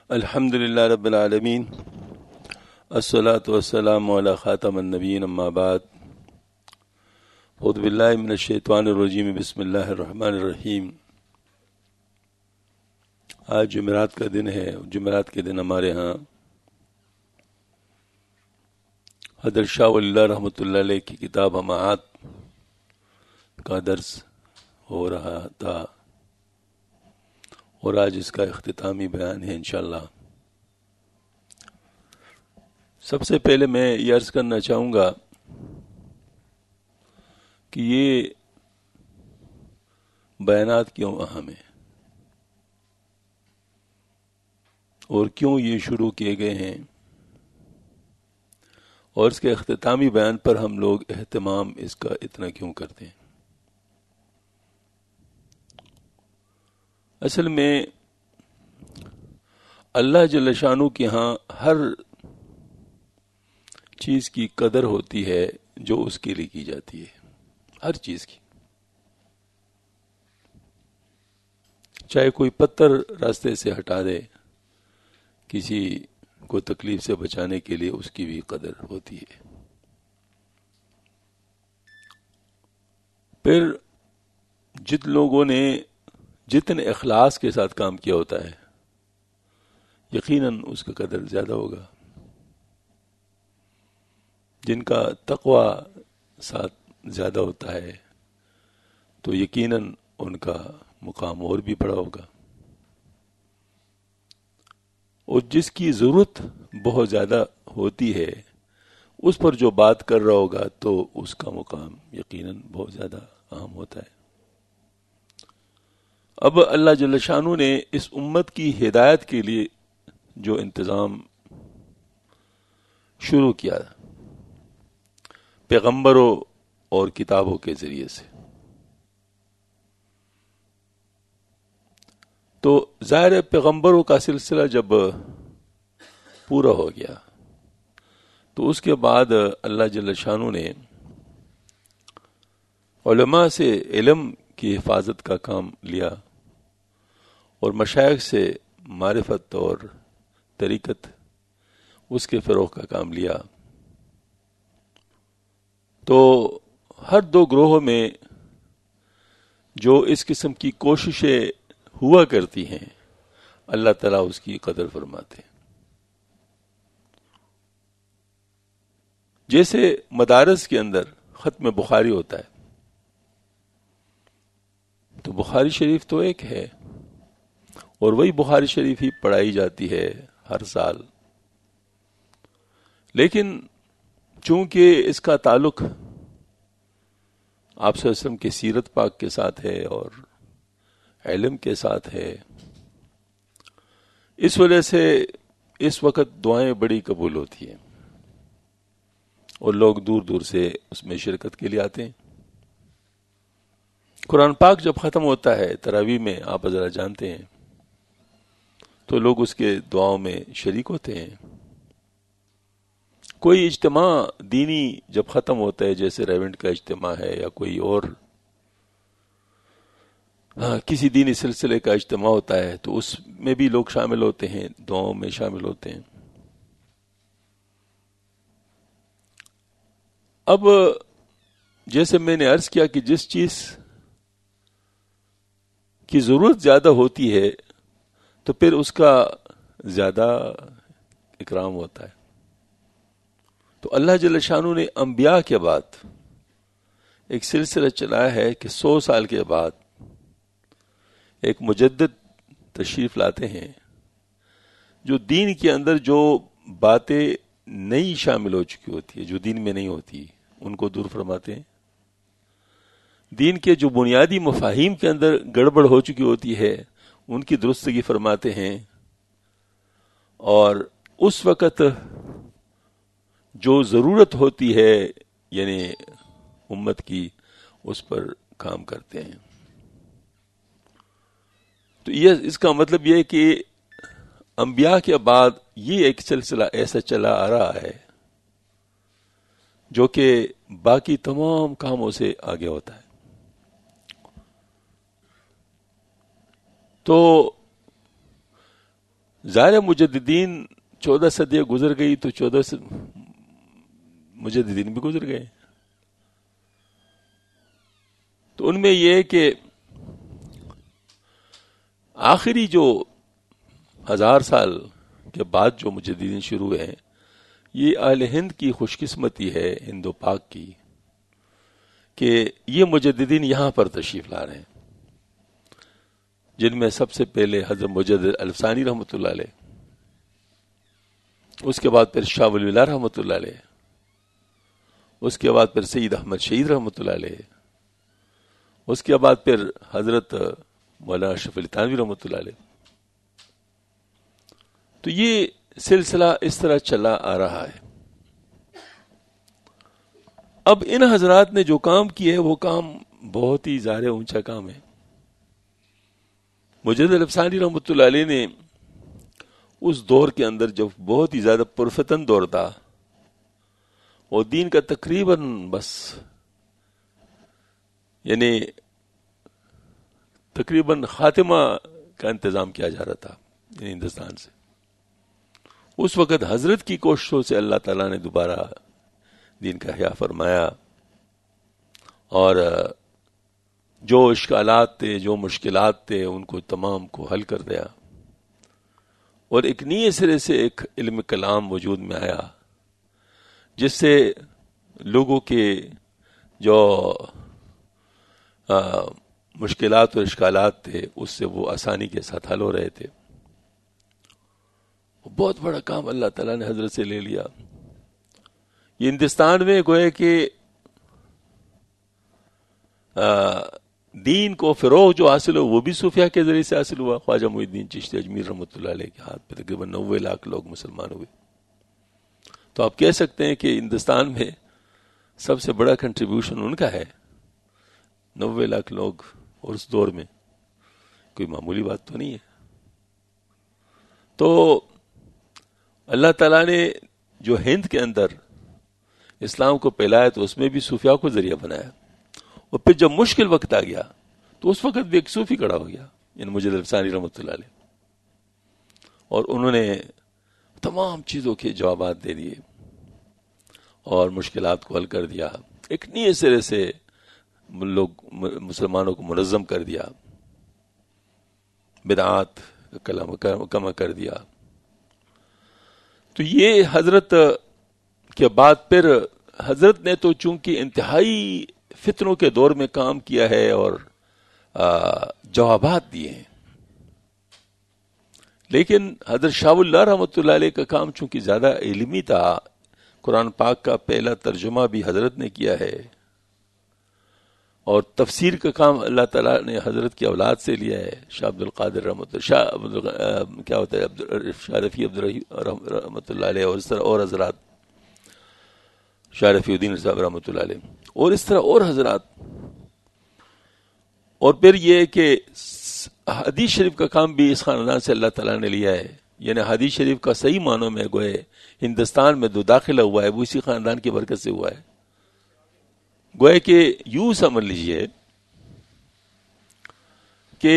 الحمد للہ رب العالمین، الصلاۃ والسلام علی خاتم النبیین، اما بعد، اعوذ باللہ من الشیطان الرجیم، بسم اللہ الرحمن الرحیم۔ آج جمعرات کا دن ہے۔ جمعرات کے دن ہمارے ہاں حضرت شاہ ولی اللہ رحمۃ اللہ علیہ کی کتاب ہماعت کا درس ہو رہا تھا، اور آج اس کا اختتامی بیان ہے انشاءاللہ۔ سب سے پہلے میں یہ عرض کرنا چاہوں گا کہ یہ بیانات کیوں اہم ہیں اور کیوں یہ شروع کیے گئے ہیں، اور اس کے اختتامی بیان پر ہم لوگ اہتمام اس کا اتنا کیوں کرتے ہیں۔ اصل میں اللہ جل شانہ کے ہاں ہر چیز کی قدر ہوتی ہے جو اس کے لیے کی جاتی ہے، ہر چیز کی۔ چاہے کوئی پتھر راستے سے ہٹا دے، کسی کو تکلیف سے بچانے کے لیے، اس کی بھی قدر ہوتی ہے۔ پھر جن لوگوں نے جتنے اخلاص کے ساتھ کام کیا ہوتا ہے، یقیناً اس کا قدر زیادہ ہوگا۔ جن کا تقوی ساتھ زیادہ ہوتا ہے تو یقیناً ان کا مقام اور بھی بڑا ہوگا، اور جس کی ضرورت بہت زیادہ ہوتی ہے اس پر جو بات کر رہا ہوگا تو اس کا مقام یقیناً بہت زیادہ اہم ہوتا ہے۔ اب اللہ جل شانہ نے اس امت کی ہدایت کے لیے جو انتظام شروع کیا پیغمبروں اور کتابوں کے ذریعے سے، تو ظاہر ہے پیغمبروں کا سلسلہ جب پورا ہو گیا تو اس کے بعد اللہ جل شانہ نے علماء سے علم کی حفاظت کا کام لیا، اور مشائخ سے معرفت اور طریقت اس کے فروغ کا کام لیا۔ تو ہر دو گروہوں میں جو اس قسم کی کوششیں ہوا کرتی ہیں، اللہ تعالیٰ اس کی قدر فرماتے ہیں۔ جیسے مدارس کے اندر ختم بخاری ہوتا ہے، تو بخاری شریف تو ایک ہے، اور وہی بخاری شریف ہی پڑھائی جاتی ہے ہر سال، لیکن چونکہ اس کا تعلق آپ صلی اللہ علیہ وسلم کی سیرت پاک کے ساتھ ہے اور علم کے ساتھ ہے، اس وجہ سے اس وقت دعائیں بڑی قبول ہوتی ہیں، اور لوگ دور دور سے اس میں شرکت کے لیے آتے ہیں۔ قرآن پاک جب ختم ہوتا ہے تراویح میں، آپ ذرا جانتے ہیں، تو لوگ اس کے دعاؤں میں شریک ہوتے ہیں۔ کوئی اجتماع دینی جب ختم ہوتا ہے، جیسے ریونٹ کا اجتماع ہے یا کوئی اور کسی دینی سلسلے کا اجتماع ہوتا ہے، تو اس میں بھی لوگ شامل ہوتے ہیں، دعاؤں میں شامل ہوتے ہیں۔ اب جیسے میں نے عرض کیا کہ جس چیز کی ضرورت زیادہ ہوتی ہے تو پھر اس کا زیادہ اکرام ہوتا ہے۔ تو اللہ جل شانہ نے انبیاء کے بعد ایک سلسلہ چلایا ہے کہ 100 سال کے بعد ایک مجدد تشریف لاتے ہیں، جو دین کے اندر جو باتیں نئی شامل ہو چکی ہوتی ہے، جو دین میں نہیں ہوتی، ان کو دور فرماتے ہیں۔ دین کے جو بنیادی مفاہیم کے اندر گڑبڑ ہو چکی ہوتی ہے، ان کی درستگی فرماتے ہیں، اور اس وقت جو ضرورت ہوتی ہے یعنی امت کی، اس پر کام کرتے ہیں۔ تو یہ اس کا مطلب یہ ہے کہ انبیاء کے بعد یہ ایک سلسلہ ایسا چلا آ رہا ہے جو کہ باقی تمام کاموں سے آگے ہوتا ہے۔ تو ظاہر مجددین 14 صدیاں گزر گئی تو 14 مجددین بھی گزر گئے. تو ان میں یہ کہ آخری جو 1000 سال کے بعد جو مجددین شروع ہوئے ہیں، یہ اہل ہند کی خوش قسمتی ہے، ہند و پاک کی، کہ یہ مجددین یہاں پر تشریف لا رہے ہیں، جن میں سب سے پہلے حضرت مجدد الفسانی رحمۃ اللہ علیہ، اس کے بعد پھر شاہ ولی اللہ رحمۃ اللہ علیہ، اس کے بعد پھر سید احمد شہید رحمۃ اللہ علیہ، اس کے بعد پھر حضرت مولانا اشرف علی تھانوی رحمۃ اللہ علیہ. تو یہ سلسلہ اس طرح چلا آ رہا ہے. اب ان حضرات نے جو کام کیا ہے وہ کام بہت ہی ظاہر اونچا کام ہے. مجدد الفسانی رحمۃ اللہ علیہ نے اس دور کے اندر جو بہت ہی زیادہ پرفتن دور تھا، اور دین کا تقریباً بس یعنی تقریباً خاتمہ کا انتظام کیا جا رہا تھا یعنی ہندوستان سے. اس وقت حضرت کی کوششوں سے اللہ تعالیٰ نے دوبارہ دین کا احیاء فرمایا، اور جو اشکالات تھے، جو مشکلات تھے، ان کو تمام کو حل کر دیا، اور ایک نئے سرے سے ایک علم کلام وجود میں آیا، جس سے لوگوں کے جو مشکلات اور اشکالات تھے اس سے وہ آسانی کے ساتھ حل ہو رہے تھے. بہت بڑا کام اللہ تعالیٰ نے حضرت سے لے لیا. یہ ہندوستان میں گوئے کہ دین کو فروغ جو حاصل ہو وہ بھی صوفیہ کے ذریعے سے حاصل ہوا. خواجہ معین الدین چشتی اجمیر رحمۃ اللہ علیہ کے ہاتھ پہ تقریباً 90 لاکھ لوگ مسلمان ہوئے. تو آپ کہہ سکتے ہیں کہ ہندوستان میں سب سے بڑا کنٹریبیوشن ان کا ہے. 90 لاکھ لوگ اور اس دور میں کوئی معمولی بات تو نہیں ہے. تو اللہ تعالیٰ نے جو ہند کے اندر اسلام کو پھیلایا تو اس میں بھی صوفیاء کو ذریعہ بنایا، اور پھر جب مشکل وقت آ گیا تو اس وقت بھی ایک صوفی کھڑا ہو گیا یعنی مجدد الفسانی رحمۃ اللہ علیہ، اور انہوں نے تمام چیزوں کے جوابات دے دیے اور مشکلات کو حل کر دیا. ایک نئے سرے سے مسلمانوں کو منظم کر دیا، بدعات کم کر دیا. تو یہ حضرت کے بعد پھر حضرت نے تو چونکہ انتہائی فتنوں کے دور میں کام کیا ہے اور جوابات دیے ہیں، لیکن حضرت شاہ اللہ رحمۃ اللہ علیہ کا کام چونکہ زیادہ علمی تھا، قرآن پاک کا پہلا ترجمہ بھی حضرت نے کیا ہے، اور تفسیر کا کام اللہ تعالیٰ نے حضرت کی اولاد سے لیا ہے. شاہ عبد القادر کیا ہوتا ہے شاہ رفیع رحمۃ اللہ علیہ، اور اس طرح اور حضرات، شاہ رفیع الدین صاحب رحمۃ اللہ علیہ، اور اس طرح اور حضرات. اور پھر یہ کہ حدیث شریف کا کام بھی اس خاندان سے اللہ تعالیٰ نے لیا ہے. یعنی حدیث شریف کا صحیح معنوں میں گوئے ہندوستان میں جو داخلہ ہوا ہے وہ اسی خاندان کی برکت سے ہوا ہے. گوئے کہ یوں سمجھ لیجئے کہ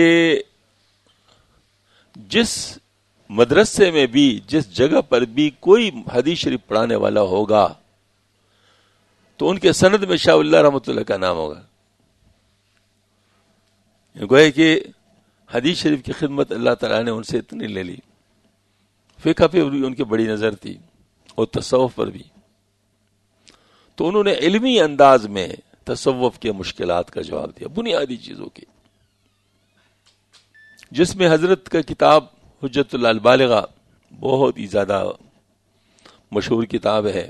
جس مدرسے میں بھی، جس جگہ پر بھی کوئی حدیث شریف پڑھانے والا ہوگا تو ان کے سند میں شاہ اللہ رحمۃ اللہ کا نام ہوگا. گوئے کہ حدیث شریف کی خدمت اللہ تعالیٰ نے ان سے اتنی لے لی. فقہ پہ بھی ان کی بڑی نظر تھی اور تصوف پر بھی. تو انہوں نے علمی انداز میں تصوف کے مشکلات کا جواب دیا، بنیادی چیزوں کی، جس میں حضرت کا کتاب حجت اللہ البالغہ بہت ہی زیادہ مشہور کتاب ہے.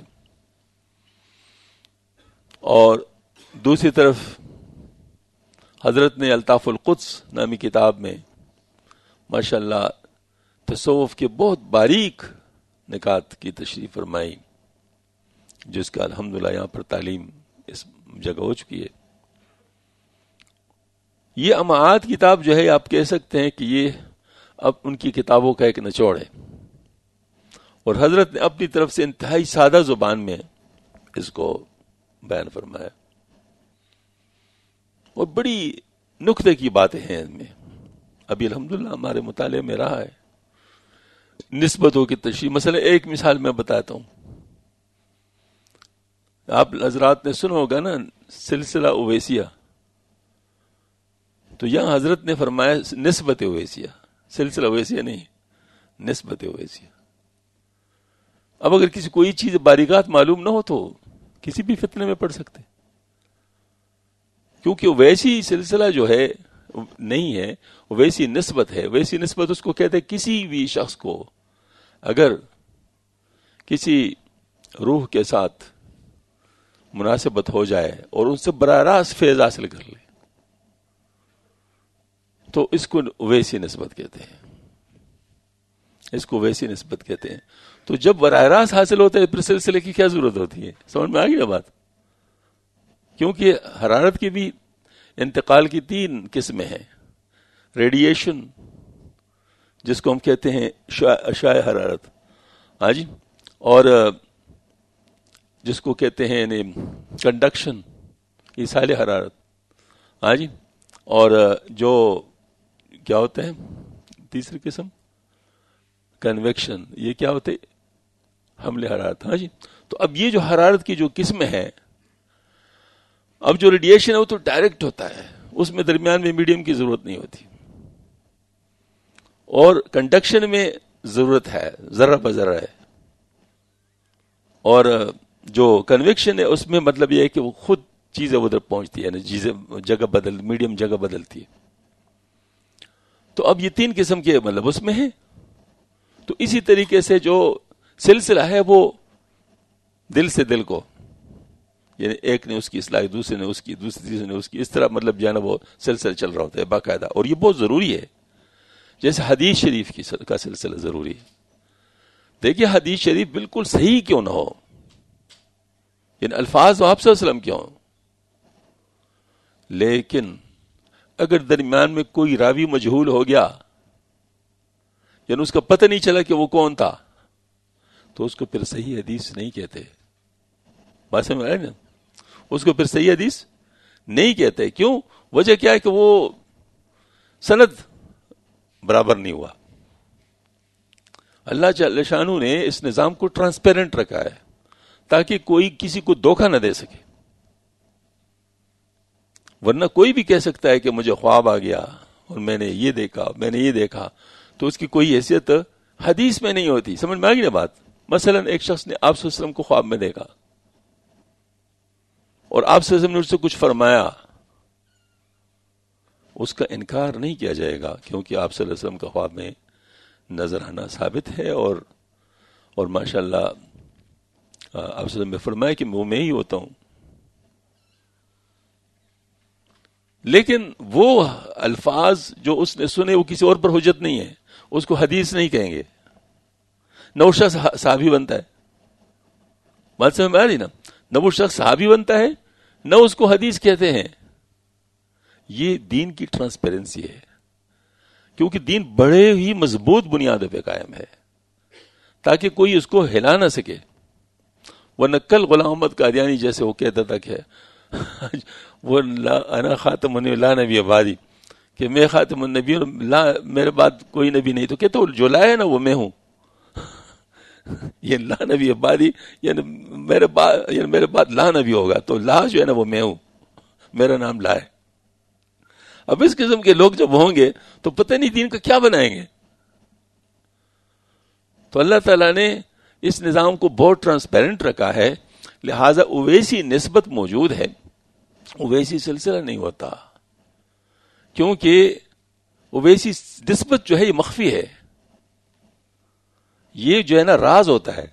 اور دوسری طرف حضرت نے الطاف القدس نامی کتاب میں ماشاءاللہ تصوف کے بہت باریک نکات کی تشریح فرمائی، جس کا الحمدللہ یہاں پر تعلیم اس جگہ ہو چکی ہے. یہ امعات کتاب جو ہے آپ کہہ سکتے ہیں کہ یہ اب ان کی کتابوں کا ایک نچوڑ ہے، اور حضرت نے اپنی طرف سے انتہائی سادہ زبان میں اس کو بیان فرمایا، اور بڑی نکتے کی باتیں ہیں ان میں. ابھی الحمدللہ ہمارے مطالعے میں رہا ہے نسبتوں کی تشریح. مثلا ایک مثال میں بتاتا ہوں. آپ حضرات نے سنا ہوگا نا سلسلہ اویسیہ. تو یہاں حضرت نے فرمایا نسبت اویسیہ، سلسلہ اویسیہ نہیں، نسبت اویسیہ. اب اگر کسی کوئی چیز باریکات معلوم نہ ہو تو کسی بھی فتنے میں پڑ سکتے، کیونکہ ویسی سلسلہ جو ہے نہیں ہے، ویسی نسبت ہے. ویسی نسبت اس کو کہتے ہیں کسی بھی شخص کو اگر کسی روح کے ساتھ مناسبت ہو جائے اور ان سے براہ راست فیض حاصل کر لے تو اس کو ویسی نسبت کہتے ہیں. اس کو ویسی نسبت کہتے ہیں. تو جب براہ راست حاصل ہوتا ہے پھر سلسلے کی کیا ضرورت ہوتی ہے؟ سمجھ میں آ گئی نا بات؟ کیونکہ حرارت کی بھی انتقال کی 3 قسمیں ہیں. ریڈیشن جس کو ہم کہتے ہیں اشعاع حرارت، ہاں جی، اور جس کو کہتے ہیں کنڈکشن ایصال حرارت، ہاں جی، اور جو کیا ہوتے ہیں تیسری قسم کنویکشن. یہ کیا ہوتے حمل حرارت. ہاں جی. تو اب یہ جو حرارت کی جو قسمیں ہیں، اب جو ریڈیشن ہے وہ تو ڈائریکٹ ہوتا ہے، اس میں درمیان میں میڈیم کی ضرورت نہیں ہوتی، اور کنڈکشن میں ضرورت ہے، ذرہ بذرہ ہے. اور جو کنویکشن ہے اس میں مطلب یہ ہے کہ وہ خود چیزیں ادھر پہنچتی ہے، چیزیں جگہ میڈیم جگہ بدلتی ہے. تو اب یہ 3 قسم کے مطلب اس میں ہے. تو اسی طریقے سے جو سلسلہ ہے وہ دل سے دل کو، یعنی ایک نے اس کی اصلاح، دوسرے نے اس کی، دوسری تیسرے نے اس کی، اس طرح مطلب جو ہے نا وہ سلسلہ چل رہا ہوتا ہے باقاعدہ. اور یہ بہت ضروری ہے، جیسے حدیث شریف کا سلسلہ ضروری ہے. دیکھیے حدیث شریف بالکل صحیح کیوں نہ ہو، یعنی الفاظ آپ صلی اللہ علیہ وسلم کیوں ہوں، لیکن اگر درمیان میں کوئی راوی مجہول ہو گیا، یعنی اس کا پتہ نہیں چلا کہ وہ کون تھا، تو اس کو پھر صحیح حدیث نہیں کہتے. بات سمجھ میں آئے نا؟ اس کو پھر صحیح حدیث نہیں کہتے. کیوں؟ وجہ کیا ہے کہ وہ سند برابر نہیں ہوا. اللہ جل شانہ نے اس نظام کو ٹرانسپیرنٹ رکھا ہے تاکہ کوئی کسی کو دھوکہ نہ دے سکے. ورنہ کوئی بھی کہہ سکتا ہے کہ مجھے خواب آ گیا اور میں نے یہ دیکھا، تو اس کی کوئی حیثیت حدیث میں نہیں ہوتی. سمجھ میں آ گئی نا بات؟ مثلا ایک شخص نے آپ صلی اللہ علیہ وسلم کو خواب میں دیکھا اور آپ صلی اللہ علیہ وسلم نے اس سے کچھ فرمایا، اس کا انکار نہیں کیا جائے گا، کیونکہ آپ صلی اللہ علیہ وسلم کا خواب میں نظر آنا ثابت ہے. اور ماشاءاللہ آپ صلی اللہ علیہ وسلم نے فرمایا کہ وہ میں ہی ہوتا ہوں. لیکن وہ الفاظ جو اس نے سنے وہ کسی اور پر حجت نہیں ہے، اس کو حدیث نہیں کہیں گے. نہ وہ شخص صحابی بنتا ہے. بات سمجھ میں آ رہی نا؟ نہ وہ شخص صحابی بنتا ہے، نہ اس کو حدیث کہتے ہیں. یہ دین کی ٹرانسپیرنسی ہے، کیونکہ دین بڑے ہی مضبوط بنیادوں پہ قائم ہے تاکہ کوئی اس کو ہلا نہ سکے. ورنہ کل غلام احمد قادیانی جیسے وہ کہتا تھا کہ وہ انا خاتم لا نبی بعدی، کہ میں خاتم النبی، میرے بعد کوئی نبی نہیں. تو کہتے جو لائے نا وہ میں ہوں. یہ لا نبی بعدی یعنی میرے بعد لا نبی ہوگا، تو لا جو ہے نا وہ میں ہوں، میرا نام لا ہے. اب اس قسم کے لوگ جب ہوں گے تو پتہ نہیں دین کا کیا بنائیں گے. تو اللہ تعالیٰ نے اس نظام کو بہت ٹرانسپیرنٹ رکھا ہے، لہذا اویسی نسبت موجود ہے، اویسی سلسلہ نہیں ہوتا. کیونکہ اویسی نسبت جو ہے یہ مخفی ہے، یہ جو ہے نا راز ہوتا ہے،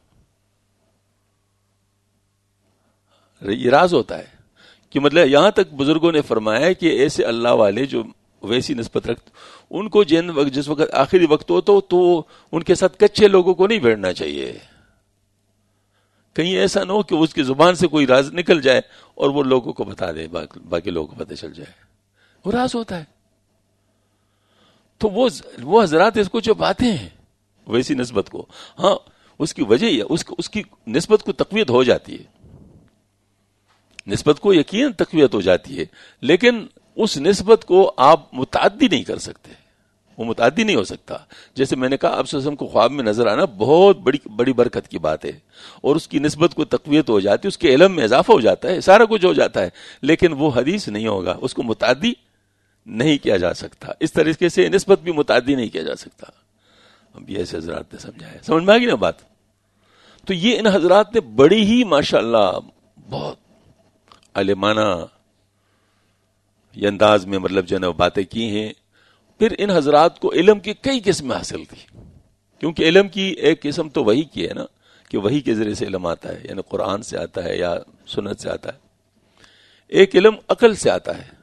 یہ راز ہوتا ہے. کہ مطلب یہاں تک بزرگوں نے فرمایا کہ ایسے اللہ والے جو ویسی نسبت رکھتے ان کو جس وقت آخری وقت ہو تو ان کے ساتھ کچے لوگوں کو نہیں بیٹھنا چاہیے. کہیں ایسا نہ ہو کہ اس کی زبان سے کوئی راز نکل جائے اور وہ لوگوں کو بتا دے، باقی لوگوں کو پتہ چل جائے. وہ راز ہوتا ہے. تو وہ حضرات اس کو جو باتیں ہیں ویسی نسبت کو، ہاں اس کی وجہ یہ اس کی نسبت کو تقویت ہو جاتی ہے، نسبت کو یقین تقویت ہو جاتی ہے، لیکن اس نسبت کو آپ متعدی نہیں کر سکتے. وہ متعدی نہیں ہو سکتا. جیسے میں نے کہا آپ صلی اللہ علیہ وسلم کو خواب میں نظر آنا بہت بڑی برکت کی بات ہے, اور اس کی نسبت کو تقویت ہو جاتی ہے, اس کے علم میں اضافہ ہو جاتا ہے, سارا کچھ ہو جاتا ہے, لیکن وہ حدیث نہیں ہوگا, اس کو متعدی نہیں کیا جا سکتا. اس طریقے سے نسبت بھی متعدی نہیں کیا جا سکتا. اب یہ ایسے حضرات نے سمجھایا, سمجھ میں آ گئی نا بات. تو یہ ان حضرات نے بڑی ہی ماشاءاللہ بہت عالمانہ یہ انداز میں مطلب جو ہے نا باتیں کی ہیں. پھر ان حضرات کو علم کی کئی قسمیں حاصل تھی, کیونکہ علم کی ایک قسم تو وحی کی ہے نا, کہ وحی کے ذریعے سے علم آتا ہے, یعنی قرآن سے آتا ہے یا سنت سے آتا ہے. ایک علم عقل سے آتا ہے,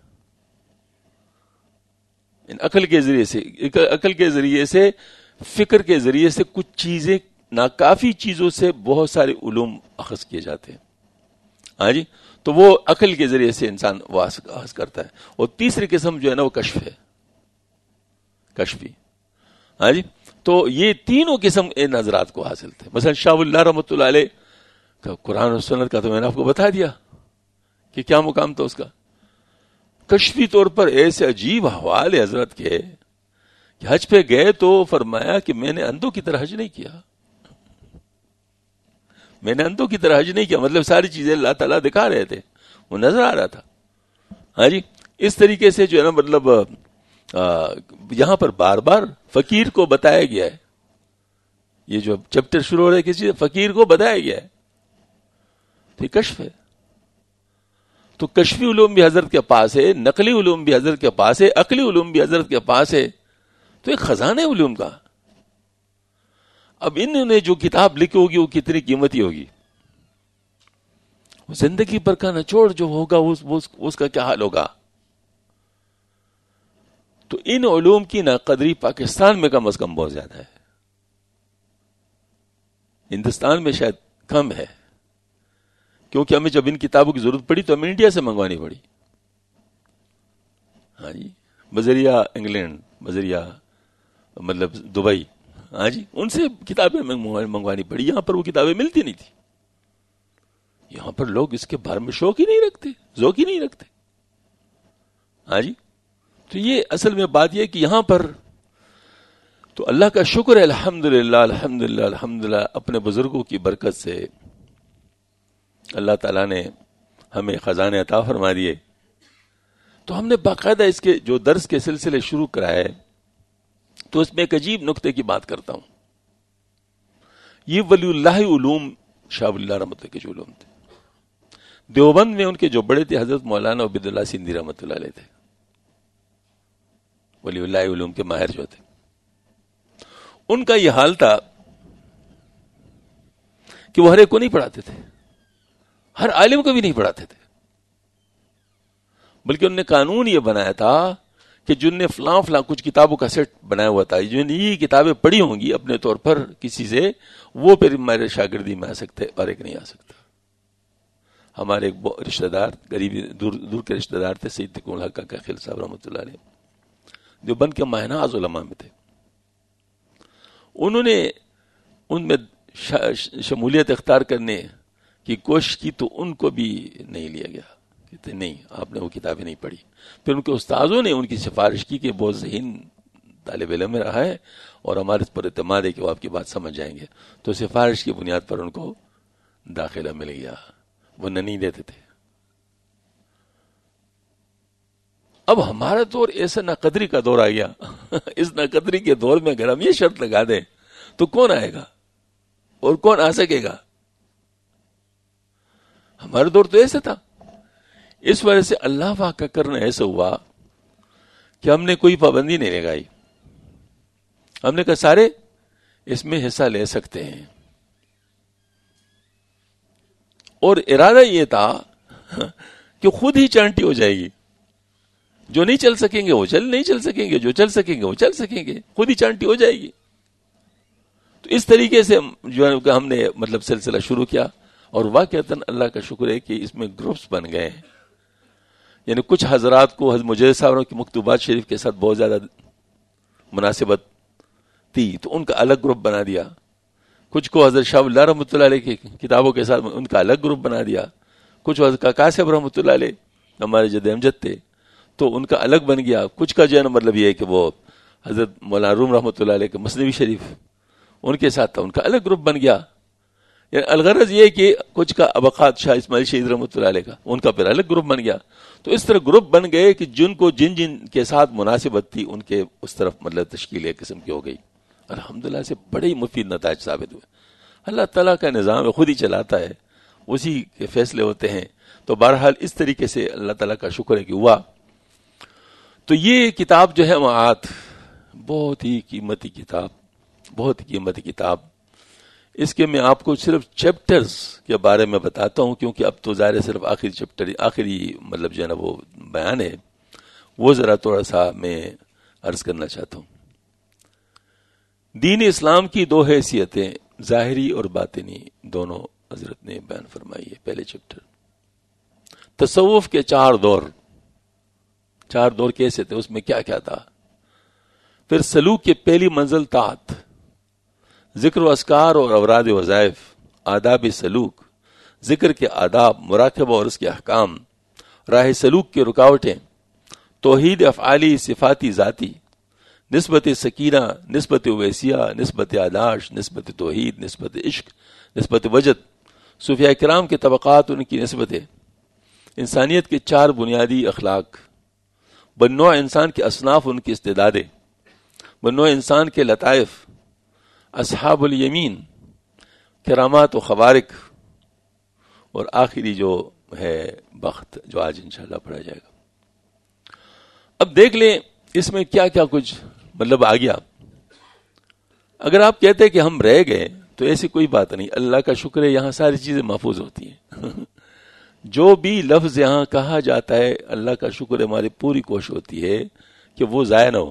عقل کے ذریعے سے فکر کے ذریعے سے کچھ چیزیں, ناکافی چیزوں سے بہت سارے علوم اخذ کیے جاتے ہیں. ہاں جی, تو وہ عقل کے ذریعے سے انسان وہ اخذ کرتا ہے. اور تیسری قسم جو ہے نا وہ کشف ہے, کشفی. ہاں جی, تو یہ تینوں قسم ان حضرات کو حاصل تھے. مثلا شاہ اللہ رحمۃ اللہ علیہ کا قرآن و سنت کا تو میں نے آپ کو بتا دیا کہ کیا مقام تھا اس کا. کشفی طور پر ایسے عجیب احوال حضرت کے کہ حج پہ گئے تو فرمایا کہ میں نے اندھوں کی طرح حج نہیں کیا, میں نے اندھوں کی طرح حج نہیں کیا, مطلب ساری چیزیں اللہ تعالیٰ دکھا رہے تھے, وہ نظر آ رہا تھا. ہاں جی, اس طریقے سے جو ہے نا مطلب یہاں پر بار بار فقیر کو بتایا گیا ہے, یہ جو چیپٹر شروع ہو رہا ہے کسی فقیر کو بتایا گیا ہے, تو یہ کشف ہے. تو کشفی علوم بھی حضرت کے پاس ہے, نقلی علوم بھی حضرت کے پاس ہے, عقلی علوم بھی حضرت کے پاس ہے. تو ایک خزانہ علوم کا. اب انہوں نے جو کتاب لکھی ہوگی وہ کتنی قیمتی ہوگی, زندگی پر کا نچوڑ جو ہوگا اس کا کیا حال ہوگا. تو ان علوم کی ناقدری پاکستان میں کم از کم بہت زیادہ ہے, ہندوستان میں شاید کم ہے, کیونکہ ہمیں جب ان کتابوں کی ضرورت پڑی تو ہمیں انڈیا سے منگوانی پڑی. ہاں جی, بذریعہ انگلینڈ, بذریعہ مطلب دبئی, ہاں جی, ان سے کتابیں منگوانی پڑی. یہاں پر وہ کتابیں ملتی نہیں تھی. یہاں پر لوگ اس کے بارے میں شوق ہی نہیں رکھتے, ذوق ہی نہیں رکھتے. ہاں جی, تو یہ اصل میں بات یہ کہ یہاں پر تو اللہ کا شکر ہے, الحمدللہ الحمدللہ الحمدللہ, اپنے بزرگوں کی برکت سے اللہ تعالیٰ نے ہمیں خزانے عطا فرما دیے. تو ہم نے باقاعدہ اس کے جو درس کے سلسلے شروع کرائے, تو اس میں ایک عجیب نقطے کی بات کرتا ہوں. یہ ولی اللہ علوم شاہ ولی اللہ رحمۃ اللہ کے جو علوم تھے, دیوبند میں ان کے جو بڑے تھے حضرت مولانا عبید اللہ سندھی رحمۃ اللہ علیہ تھے, ولی اللہ علوم کے ماہر جو تھے. ان کا یہ حال تھا کہ وہ ہر ایک کو نہیں پڑھاتے تھے, ہر عالم کو بھی نہیں پڑھاتے تھے, بلکہ انہوں نے قانون یہ بنایا تھا کہ جن نے فلاں فلاں کچھ کتابوں کا سیٹ بنایا ہوا تھا, جن نے یہ کتابیں پڑھی ہوں گی اپنے طور پر کسی سے, وہ پھر ہمارے شاگردی میں آ سکتے, اور ایک نہیں آ سکتا. ہمارے ایک رشتہ دار, قریبی دور کے رشتہ دار تھے, سید تقی الحق کا خیل صاحب رحمۃ اللہ علیہ, جو بن کے ماہناز علماء میں تھے. انہوں نے ان میں شمولیت اختیار کرنے کی کوشش کی, تو ان کو بھی نہیں لیا گیا. کہتے نہیں, آپ نے وہ کتابیں نہیں پڑھی. پھر ان کے استاذوں نے ان کی سفارش کی کہ بہت ذہین طالب علم رہا ہے اور ہمارے اس پر اعتماد ہے کہ وہ آپ کی بات سمجھ جائیں گے. تو سفارش کی بنیاد پر ان کو داخلہ مل گیا, وہ نہیں دیتے تھے. اب ہمارا دور ایسا ناقدری کا دور آ گیا. اس ناقدری کے دور میں اگر ہم یہ شرط لگا دیں تو کون آئے گا اور کون آ سکے گا؟ ہمارا دور تو ایسا تھا. اس وجہ سے اللہ پاک کا کرنا ایسا ہوا کہ ہم نے کوئی پابندی نہیں لگائی. ہم نے کہا سارے اس میں حصہ لے سکتے ہیں, اور ارادہ یہ تھا کہ خود ہی چانٹی ہو جائے گی. جو نہیں چل سکیں گے وہ نہیں چل سکیں گے, جو چل سکیں گے وہ چل سکیں گے, خود ہی چانٹی ہو جائے گی. تو اس طریقے سے جو ہے ہم نے مطلب سلسلہ شروع کیا, اور واقعتاً اللہ کا شکر ہے کہ اس میں گروپس بن گئے ہیں. یعنی کچھ حضرات کو حضرت مجدد صاحب کی مکتوبات شریف کے ساتھ بہت زیادہ مناسبت تھی, تو ان کا الگ گروپ بنا دیا. کچھ کو حضرت شاہ اللہ رحمۃ اللہ علیہ کی کتابوں کے ساتھ ان کا الگ گروپ بنا دیا. کچھ حضرت کاکا صاحب رحمۃ اللہ علیہ ہمارے جد امجد تھے, تو ان کا الگ بن گیا. کچھ کا جو ہے نا مطلب یہ ہے کہ وہ حضرت مولانا روم رحمۃ اللہ علیہ کے مثنوی شریف ان کے ساتھ تھا، ان کا الگ گروپ بن گیا. یعنی الغرض یہ کہ کچھ کا ابقات شاہ اسماعیل شہید رحمۃ اللہ علیہ کا، ان کا پھر الگ گروپ بن گیا. تو اس طرح گروپ بن گئے کہ جن کو جن جن کے ساتھ مناسبت تھی ان کے اس طرف مطلب تشکیل ایک قسم کی ہو گئی. الحمدللہ سے بڑے ہی مفید نتائج ثابت ہوئے. اللہ تعالیٰ کا نظام خود ہی چلاتا ہے، اسی کے فیصلے ہوتے ہیں. تو بہرحال اس طریقے سے اللہ تعالیٰ کا شکر ہے کہ ہوا. تو یہ کتاب جو ہے معاد بہت ہی قیمتی کتاب، بہت ہی قیمتی کتاب. اس کے میں آپ کو صرف چیپٹرز کے بارے میں بتاتا ہوں، کیونکہ اب تو ظاہر صرف آخری چیپٹر، آخری مطلب جو ہے نا وہ بیان ہے، وہ ذرا تھوڑا سا میں عرض کرنا چاہتا ہوں. دین اسلام کی دو حیثیتیں، ظاہری اور باطنی، دونوں حضرت نے بیان فرمائی ہے. پہلے چیپٹر تصوف کے چار دور کیسے تھے، اس میں کیا کیا تھا. پھر سلوک کے پہلی منزل طاعت، ذکر و اذکار اور اوراد وظائف، آداب سلوک، ذکر کے آداب، مراقبہ اور اس کے احکام، راہ سلوک کے رکاوٹیں، توحید افعالی صفاتی ذاتی، نسبت سکینہ، نسبت ویسیہ، نسبت آداش، نسبت توحید، نسبت عشق، نسبت وجد، صوفیاء کرام کے طبقات، ان کی نسبتیں، انسانیت کے چار بنیادی اخلاق، بنوع انسان کے اصناف، ان کی استعدادیں، بنوع انسان کے لطائف، اصحاب الیمین، کرامات و خوارق، اور آخری جو ہے بخت، جو آج انشاءاللہ پڑھا جائے گا. اب دیکھ لیں اس میں کیا کیا کچھ مطلب آ گیا. اگر آپ کہتے کہ ہم رہ گئے تو ایسی کوئی بات نہیں، اللہ کا شکر ہے یہاں ساری چیزیں محفوظ ہوتی ہیں. جو بھی لفظ یہاں کہا جاتا ہے اللہ کا شکر ہے، ہماری پوری کوشش ہوتی ہے کہ وہ ضائع نہ ہو.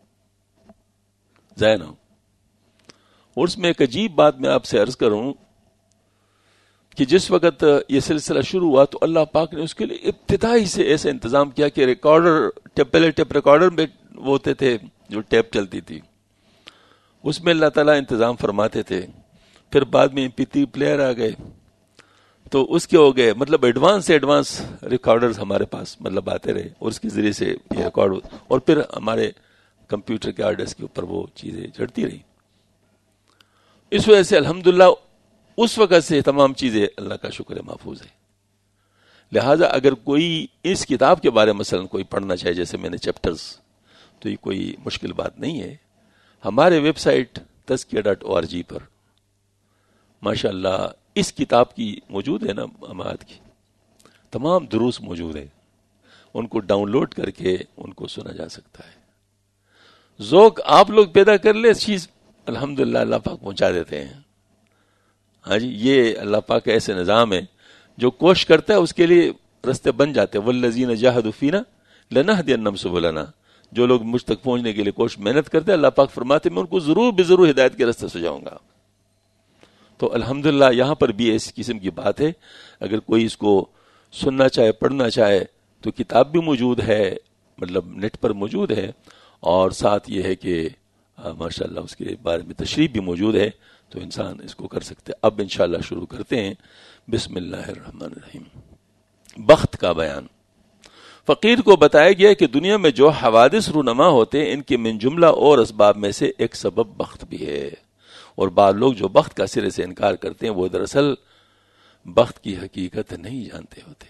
اور اس میں ایک عجیب بات میں آپ سے عرض کروں کہ جس وقت یہ سلسلہ شروع ہوا تو اللہ پاک نے اس کے لیے ابتدائی سے ایسا انتظام کیا کہ ریکارڈر، پہلے ٹیپ ریکارڈر میں وہ ہوتے تھے جو ٹیپ چلتی تھی، اس میں اللہ تعالیٰ انتظام فرماتے تھے. پھر بعد میں MP3 پلیئر آ گئے تو اس کے ہو گئے مطلب ایڈوانس ریکارڈرز ہمارے پاس مطلب آتے رہے، اور اس کے ذریعے سے یہ ریکارڈ، اور پھر ہمارے کمپیوٹر کے ہارڈ ڈسک کے اوپر وہ چیزیں چڑھتی رہی. اس وجہ سے الحمدللہ اس وقت سے تمام چیزیں اللہ کا شکر ہے محفوظ ہے. لہٰذا اگر کوئی اس کتاب کے بارے میں مثلا کوئی پڑھنا چاہے، جیسے میں نے چیپٹرز، تو یہ کوئی مشکل بات نہیں ہے. ہمارے ویب سائٹ تزکیہ.org پر ماشاءاللہ اس کتاب کی موجود ہے نا، اماد کی تمام دروس موجود ہیں، ان کو ڈاؤن لوڈ کر کے ان کو سنا جا سکتا ہے. ذوق آپ لوگ پیدا کر لے، چیز الحمدللہ اللہ پاک پہنچا دیتے ہیں. ہاں جی، یہ اللہ پاک کا ایسے نظام ہے، جو کوشش کرتا ہے اس کے لیے رستے بن جاتے ہیں. والذین جاہدوا فینا لنہدینہم سبلنا، جو لوگ مجھ تک پہنچنے کے لیے کوشش محنت کرتے ہیں، اللہ پاک فرماتے ہیں میں ان کو ضرور بضرور ہدایت کے رستے سجاؤں گا. تو الحمدللہ یہاں پر بھی اس قسم کی بات ہے. اگر کوئی اس کو سننا چاہے، پڑھنا چاہے، تو کتاب بھی موجود ہے، مطلب نیٹ پر موجود ہے، اور ساتھ یہ ہے کہ ماشاءاللہ اس کے بارے میں تشریح بھی موجود ہے، تو انسان اس کو کر سکتے. اب انشاءاللہ شروع کرتے ہیں. بسم اللہ الرحمن الرحیم. بخت کا بیان. فقیر کو بتایا گیا کہ دنیا میں جو حوادث رونما ہوتے ہیں، ان کے من جملہ اور اسباب میں سے ایک سبب بخت بھی ہے. اور بعض لوگ جو بخت کا سرے سے انکار کرتے ہیں، وہ دراصل بخت کی حقیقت نہیں جانتے ہوتے.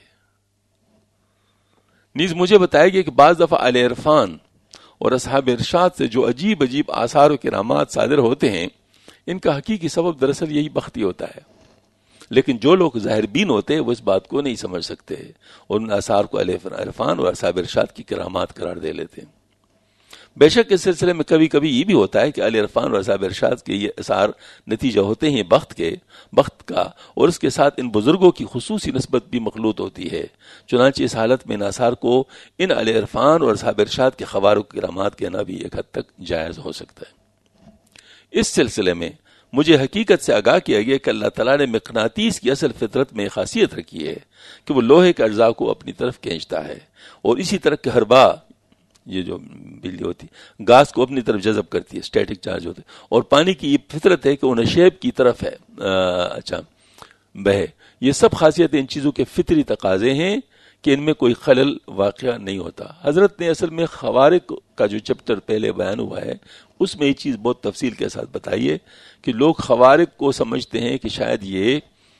نیز مجھے بتایا گیا کہ بعض دفعہ اہل عرفان اور اصحاب ارشاد سے جو عجیب عجیب آثار و کرامات صادر ہوتے ہیں، ان کا حقیقی سبب دراصل یہی بخت ہی ہوتا ہے. لیکن جو لوگ ظاہر بین ہوتے ہیں وہ اس بات کو نہیں سمجھ سکتے، اور ان آثار کو اہل عرفان اور اصحاب ارشاد کی کرامات قرار دے لیتے ہیں. بے شک اس سلسلے میں کبھی کبھی یہ بھی ہوتا ہے کہ اہل عرفان اور اصحاب ارشاد کے یہ اثار نتیجہ ہوتے ہیں بخت کا، اور اس کے ساتھ ان بزرگوں کی خصوصی نسبت بھی مخلوط ہوتی ہے. چنانچہ اس حالت میں ان آثار کو ان اہل عرفان اور اصحاب ارشاد کے خوارق کرامات کہنا بھی ایک حد تک جائز ہو سکتا ہے. اس سلسلے میں مجھے حقیقت سے آگاہ کیا گیا کہ اللہ تعالیٰ نے مقناطیس کی اصل فطرت میں خاصیت رکھی ہے کہ وہ لوہے کے اجزاء کو اپنی طرف کھینچتا ہے، اور اسی طرح کہربا، یہ جو بجلی ہوتی ہے، گاز کو اپنی طرف جذب کرتی ہے، اسٹیٹک چارج ہوتے ہیں. اور پانی کی یہ فطرت ہے کہ وہ نشیب کی طرف ہے بہے. یہ سب خاصیتیں ان چیزوں کے فطری تقاضے ہیں کہ ان میں کوئی خلل واقعہ نہیں ہوتا. حضرت نے اصل میں خوارق کا جو چیپٹر پہلے بیان ہوا ہے اس میں یہ چیز بہت تفصیل کے ساتھ بتائیے کہ لوگ خوارق کو سمجھتے ہیں کہ شاید یہ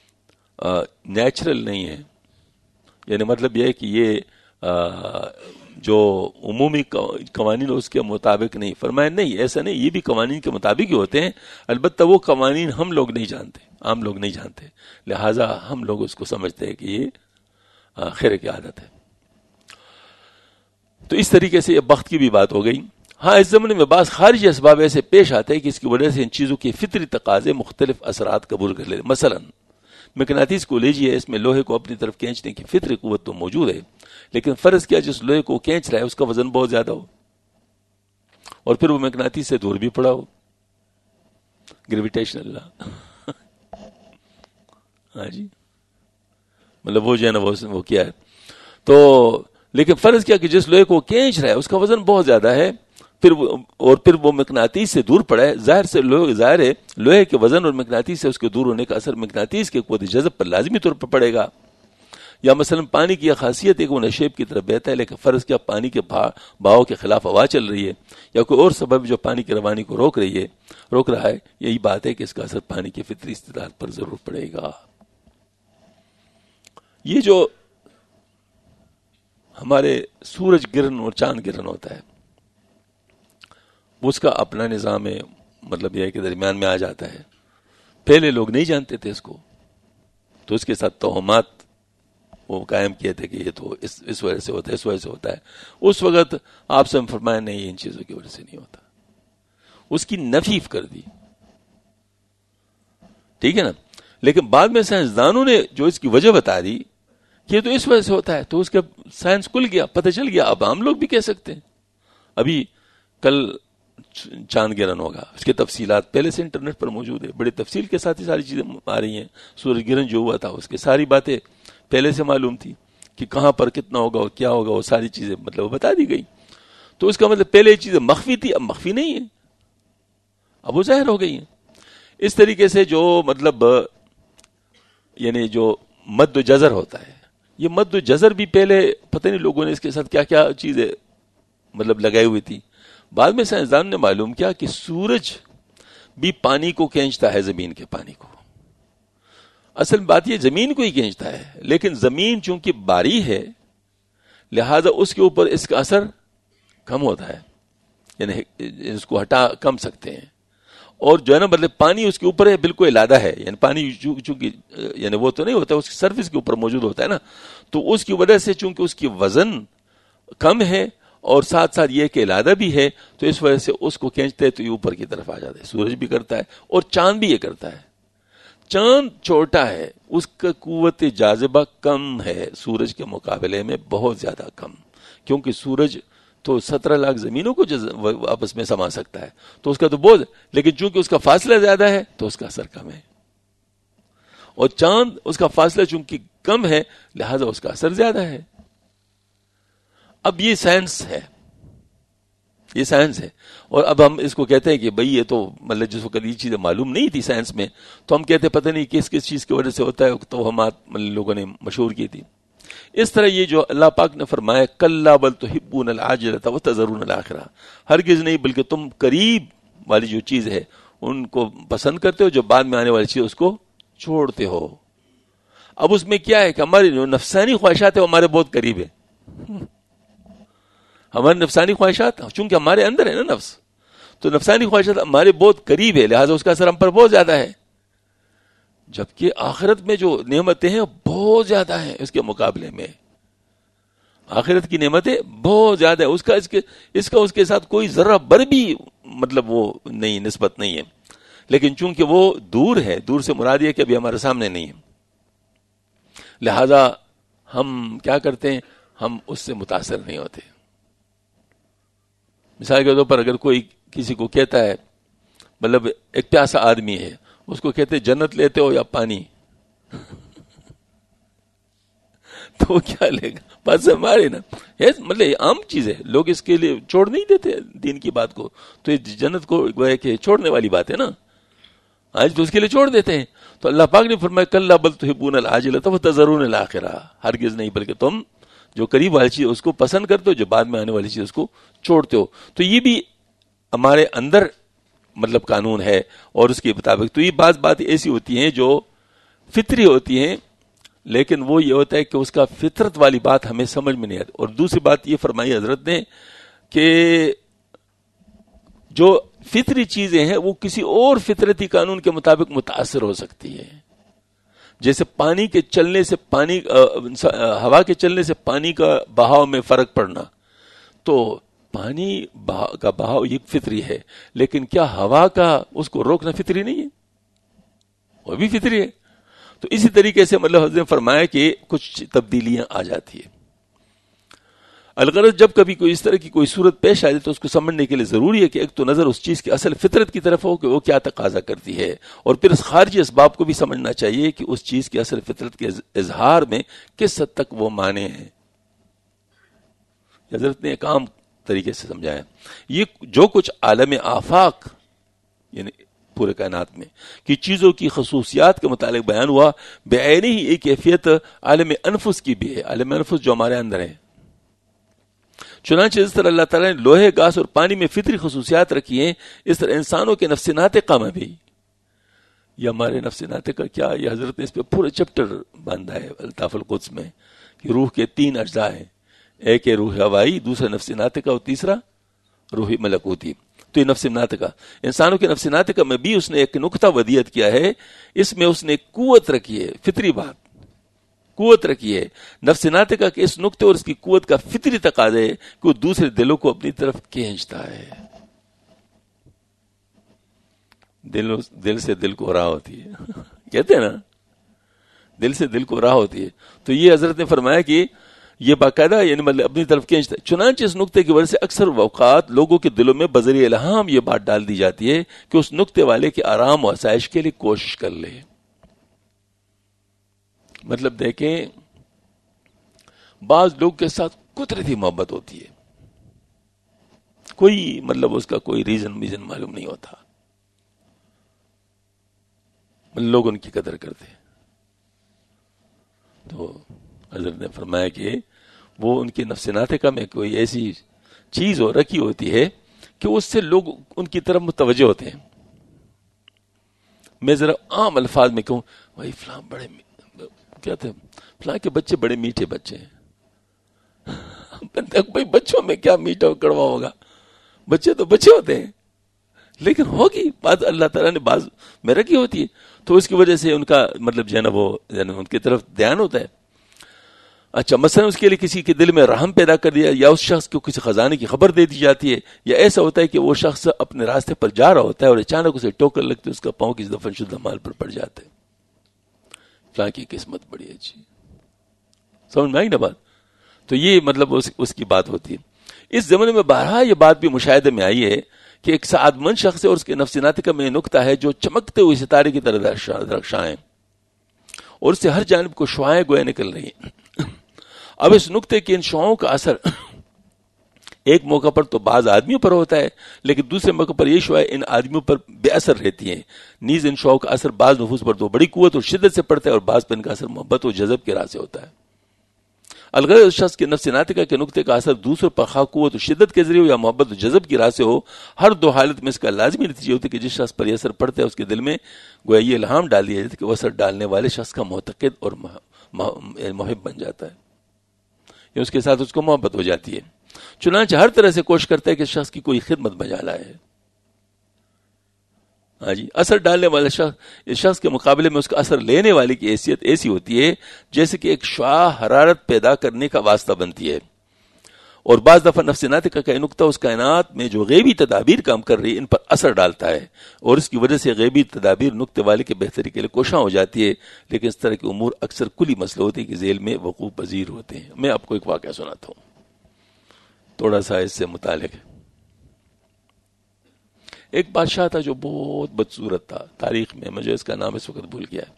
نیچرل نہیں ہے، یعنی مطلب یہ ہے کہ یہ جو عمومی قوانین اس کے مطابق نہیں. فرمایا نہیں، ایسا نہیں، یہ بھی قوانین کے مطابق ہی ہوتے ہیں، البتہ وہ قوانین ہم لوگ نہیں جانتے، عام لوگ نہیں جانتے، لہٰذا ہم لوگ اس کو سمجھتے ہیں کہ یہ خیر کی عادت ہے. تو اس طریقے سے یہ بخت کی بھی بات ہو گئی. ہاں اس زمانے میں بعض خارجی اسباب ایسے پیش آتے ہیں کہ اس کی وجہ سے ان چیزوں کے فطری تقاضے مختلف اثرات قبول کر لیتے. مثلا مقناطیس کو لیجیے، اس میں لوہے کو اپنی طرف کھینچنے کی فطری قوت تو موجود ہے، لیکن فرض کیا جس لوہے کو کھینچ رہا ہے اس کا وزن بہت زیادہ ہو اور پھر وہ مقناطیس سے دور بھی پڑا ہو، گریویٹیشنل لا. ہاں جی، مطلب وہ جو ہے نا وہ کیا ہے تو، لیکن فرض کیا کہ جس لوہے کو کھینچ رہا ہے اس کا وزن بہت زیادہ ہے، پھر وہ مقناطیس سے دور پڑا ہے. ظاہر ہے لوہے کے وزن اور مقناطیس سے اس کے دور ہونے کا اثر مقناطیس کے قوت جذب پر لازمی طور پر پڑے گا. یا مثلا پانی کی یہ خاصیت ہے کہ وہ نشیب کی طرف بہتا ہے، لیکن فرض کیا پانی کے بہاؤ کے خلاف ہوا چل رہی ہے یا کوئی اور سبب جو پانی کی روانی کو روک رہا ہے، یہی بات ہے کہ اس کا اثر پانی کی فطری استعداد پر ضرور پڑے گا. یہ جو ہمارے سورج گرہن اور چاند گرہن ہوتا ہے اس کا اپنا نظام ہے، مطلب یہ ہے کہ درمیان میں آ جاتا ہے. پہلے لوگ نہیں جانتے تھے اس کو، تو اس کے ساتھ توہمات وہ قائم کیے تھے کہ یہ تو اس وجہ سے ہوتا ہے، اس وجہ سے ہوتا ہے. اس وقت آپ سے فرمایا نہیں، ان چیزوں کی وجہ سے نہیں ہوتا، اس کی نفی کر دی، ٹھیک ہے نا. لیکن بعد میں سائنسدانوں نے جو اس کی وجہ بتا دی کہ یہ تو اس وجہ سے ہوتا ہے، تو اس کا سائنس کھل گیا، پتہ چل گیا. اب ہم لوگ بھی کہہ سکتے ہیں. ابھی کل چاند گرہن ہوگا، اس کی تفصیلات پہلے سے انٹرنیٹ پر موجود ہے، بڑی تفصیل کے ساتھ ہی ساری چیزیں آ رہی ہیں. سورج گرہن جو ہوا تھا اس کی ساری باتیں پہلے سے معلوم تھی کہ کہاں پر کتنا ہوگا اور کیا ہوگا، وہ ساری چیزیں مطلب بتا دی گئی. تو اس کا مطلب پہلے یہ چیزیں مخفی تھی، اب مخفی نہیں ہے، اب وہ ظاہر ہو گئی ہیں. اس طریقے سے جو مطلب یعنی جو مد و جزر ہوتا ہے، یہ مد و جزر بھی پہلے پتہ نہیں لوگوں نے اس کے ساتھ کیا کیا چیزیں مطلب لگائی ہوئی تھی. بعد میں سائنسدان نے معلوم کیا کہ سورج بھی پانی کو کھینچتا ہے، زمین کے پانی کو. اصل بات یہ زمین کو ہی کھینچتا ہے، لیکن زمین چونکہ باری ہے لہذا اس کے اوپر اس کا اثر کم ہوتا ہے، یعنی اس کو ہٹا کم سکتے ہیں. اور جو ہے نا مطلب پانی اس کے اوپر ہے، بالکل علادہ ہے، یعنی پانی چونکہ یعنی وہ تو نہیں ہوتا، اس کی سرفیس کے اوپر موجود ہوتا ہے نا، تو اس کی وجہ سے چونکہ اس کی وزن کم ہے اور ساتھ ساتھ یہ کہ علادہ بھی ہے، تو اس وجہ سے اس کو کھینچتے تو یہ اوپر کی طرف آ جاتا ہے. سورج بھی کرتا ہے اور چاند بھی یہ کرتا ہے. چاند چھوٹا ہے، اس کا قوت جاذبہ کم ہے سورج کے مقابلے میں، بہت زیادہ کم، کیونکہ سورج تو 17 لاکھ زمینوں کو آپس میں سما سکتا ہے، تو اس کا تو بہت، لیکن چونکہ اس کا فاصلہ زیادہ ہے تو اس کا اثر کم ہے. اور چاند اس کا فاصلہ چونکہ کم ہے لہذا اس کا اثر زیادہ ہے. اب یہ سائنس ہے، یہ سائنس ہے. اور اب ہم اس کو کہتے ہیں کہ بھئی یہ تو مطلب جس وقت یہ چیزیں معلوم نہیں تھی سائنس میں، تو ہم کہتے پتہ نہیں کس چیز کی وجہ سے ہوتا ہے، توہمات مطلب لوگوں نے مشہور کی تھی. اس طرح یہ جو اللہ پاک نے فرمایا کلا بل تحبون العاجلۃ وتذرون الاخرہ، ہرگز نہیں بلکہ تم قریب والی جو چیز ہے ان کو پسند کرتے ہو، جو بعد میں آنے والی چیز اس کو چھوڑتے ہو. اب اس میں کیا ہے کہ ہماری جو نفسانی خواہشات ہیں وہ ہمارے بہت قریب ہے. ہمارے نفسانی خواہشات چونکہ ہمارے اندر ہے نا نفس، تو نفسانی خواہشات ہمارے بہت قریب ہے، لہٰذا اس کا اثر ہم پر بہت زیادہ ہے. جبکہ آخرت میں جو نعمتیں ہیں بہت زیادہ ہیں اس کے مقابلے میں. آخرت کی نعمتیں بہت زیادہ ہے، اس کے ساتھ کوئی ذرہ بر بھی مطلب وہ نہیں، نسبت نہیں ہے. لیکن چونکہ وہ دور ہے، دور سے مراد یہ کہ ابھی ہمارے سامنے نہیں ہے، لہذا ہم کیا کرتے ہیں، ہم اس سے متاثر نہیں ہوتے. مثال کے طور پر اگر کوئی کسی کو کہتا ہے، مطلب ایک پیاسا آدمی ہے، اس کو کہتے جنت لیتے ہو یا پانی، تو کیا لے گا؟ بات ہمارے نا، مطلب یہ عام چیز ہے، لوگ اس کے لیے چھوڑ نہیں دیتے دین کی بات کو. تو یہ جنت کو کہ چھوڑنے والی بات ہے نا، آج تو اس کے لیے چھوڑ دیتے ہیں. تو اللہ پاک نے فرمایا کلا بل تحبون العاجلۃ وتذرون الاخرہ، ہرگز نہیں بلکہ تم جو قریب والی چیز اس کو پسند کرتے ہو، جو بعد میں آنے والی چیز اس کو چھوڑتے ہو. تو یہ بھی ہمارے اندر مطلب قانون ہے، اور اس کے مطابق تو یہ بعض باتیں ایسی ہوتی ہیں جو فطری ہوتی ہیں، لیکن وہ یہ ہوتا ہے کہ اس کا فطرت والی بات ہمیں سمجھ میں نہیں آتی. اور دوسری بات یہ فرمائی حضرت نے کہ جو فطری چیزیں ہیں وہ کسی اور فطرتی قانون کے مطابق متاثر ہو سکتی ہے. جیسے پانی کے چلنے سے ہوا کے چلنے سے پانی کا بہاؤ میں فرق پڑنا، تو پانی کا بہاؤ یہ فطری ہے، لیکن کیا ہوا کا اس کو روکنا فطری نہیں ہے؟ وہ بھی فطری ہے. تو اسی طریقے سے مطلب حضرت نے فرمایا کہ کچھ تبدیلیاں آ جاتی ہیں. الغرض جب کبھی کوئی اس طرح کی کوئی صورت پیش آ جائے تو اس کو سمجھنے کے لیے ضروری ہے کہ ایک تو نظر اس چیز کی اصل فطرت کی طرف ہو کہ وہ کیا تقاضا کرتی ہے، اور پھر اس خارجی اسباب کو بھی سمجھنا چاہیے کہ اس چیز کی اصل فطرت کے اظہار میں کس حد تک وہ مانے ہیں. حضرت نے ایک عام طریقے سے سمجھایا. یہ جو کچھ عالم آفاق یعنی پورے کائنات میں کی چیزوں کی خصوصیات کے متعلق بیان ہوا، بعینی ہی ایک کیفیت عالم انفس کی بھی ہے. عالم انفس جو ہمارے اندر ہے، چنانچہ جس طرح اللہ تعالیٰ نے لوہے، گاس اور پانی میں فطری خصوصیات رکھی ہیں، اس طرح انسانوں کے نفس ناطقہ میں بھی. یہ ہمارے نفس ناطقہ کیا، یہ حضرت نے اس پہ پورا چیپٹر باندھا ہے الطاف القدس میں کہ روح کے 3 اجزاء ہیں، ایک ہے روح ہوائی، دوسرا نفس ناطقہ اور تیسرا روح ملکوتی. تو یہ نفس ناطقہ، انسانوں کے نفس ناطقہ میں بھی اس نے ایک نقطہ ودیت کیا ہے. اس میں اس نے قوت رکھی ہے، فطری بات قوت رکھی ہے. نفس ناطقہ کے اس نقطے اور اس کی قوت کا فطری تقاضا ہے کہ وہ دوسرے دلوں کو اپنی طرف کھینچتا ہے. دل سے دل کو راہ ہوتی ہے کہتے ہیں نا، دل سے دل کو راہ ہوتی ہے. تو یہ حضرت نے فرمایا کہ یہ باقاعدہ یعنی مطلب اپنی طرف کھینچتا ہے. چنانچہ اس نقطے کی وجہ سے اکثر اوقات لوگوں کے دلوں میں بذریعہ الہام یہ بات ڈال دی جاتی ہے کہ اس نقطے والے کے آرام و آسائش کے لیے کوشش کر لے. مطلب دیکھیں، بعض لوگ کے ساتھ قدرتی محبت ہوتی ہے، کوئی مطلب اس کا کوئی ریزن معلوم نہیں ہوتا، لوگ ان کی قدر کرتے ہیں. تو حضرت نے فرمایا کہ وہ ان کے نفس ناطقہ میں کوئی ایسی چیز رکھی ہوتی ہے کہ اس سے لوگ ان کی طرف متوجہ ہوتے ہیں. میں ذرا عام الفاظ میں کہوں، بھائی فلاں بڑے کیا تھے، فلاں کے بچے بڑے میٹھے بچے ہیں. بھائی بچوں میں کیا میٹھا کڑوا ہوگا، بچے تو بچے ہوتے ہیں، لیکن ہوگی بات اللہ تعالیٰ نے بعض میں رکھی ہوتی ہے، تو اس کی وجہ سے ان کا مطلب جو ہے نا وہ ان کی طرف دھیان ہوتا ہے. اچھا مثلا اس کے لیے کسی کے دل میں رحم پیدا کر دیا، یا اس شخص کو کسی خزانے کی خبر دے دی جاتی ہے، یا ایسا ہوتا ہے کہ وہ شخص اپنے راستے پر جا رہا ہوتا ہے اور اچانک اسے ٹوکر لگتی ہے، اس کا پاؤں کسی دفن شدہ مال پر پڑ جاتا ہے. فلاں کی قسمت بڑی اچھی، سمجھ میں آئی نا بات. تو یہ مطلب اس کی بات ہوتی ہے. اس زمانے میں بارہا یہ بات بھی مشاہدے میں آئی ہے کہ ایک سعادت مند شخص ہے اور اس کے نفس ناطقہ میں نقطہ ہے جو چمکتے ہوئے ستارے کی طرح درخشاں ہیں، اور اس سے ہر جانب کو شعاعیں گویا نکل رہی ہیں. اب اس نقطے کے ان شعاعوں کا اثر ایک موقع پر تو بعض آدمیوں پر ہوتا ہے، لیکن دوسرے موقع پر یہ شعاعیں ان آدمیوں پر بے اثر رہتی ہیں. نیز ان شعاعوں کا اثر بعض نفوس پر تو بڑی قوت اور شدت سے پڑتا ہے، اور بعض پر ان کا اثر محبت و جذب کے راہ سے ہوتا ہے. الغرض اس شخص کے نفس ناطقہ کے نقطے کا اثر دوسروں پر خواہ قوت و شدت کے ذریعے ہو یا محبت و جذب کی راہ سے ہو، ہر دو حالت میں اس کا لازمی نتیجہ ہوتا ہے کہ جس شخص پر یہ اثر پڑتا ہے اس کے دل میں گویا یہ الہام ڈال دیا جاتا ہے کہ وہ اثر ڈالنے والے شخص کا معتقد اور محب بن جاتا ہے، یا اس کے ساتھ اس کو محبت ہو جاتی ہے. چنانچہ ہر طرح سے کوشش کرتا ہے کہ شخص کی کوئی خدمت بجا لائے. ہاں جی، اثر ڈالنے والے شخص کے مقابلے میں اس کا اثر لینے والے کی حیثیت ایسی ہوتی ہے جیسے کہ ایک شعاع حرارت پیدا کرنے کا واسطہ بنتی ہے. اور بعض دفعہ نفس ناطقہ کا نقطہ اس کائنات میں جو غیبی تدابیر کام کر رہی ہے ان پر اثر ڈالتا ہے، اور اس کی وجہ سے غیبی تدابیر نقطے والے کے بہتری کے لیے کوشاں ہو جاتی ہے. لیکن اس طرح کے امور اکثر کلی مسئلے ہوتے ہیں کہ ذیل میں وقوع پذیر ہوتے ہیں. میں آپ کو ایک واقعہ سناتا ہوں، تھوڑا سا اس سے متعلق ہے. ایک بادشاہ تھا جو بہت بدصورت تھا تاریخ میں، مجھے اس کا نام اس وقت بھول گیا ہے.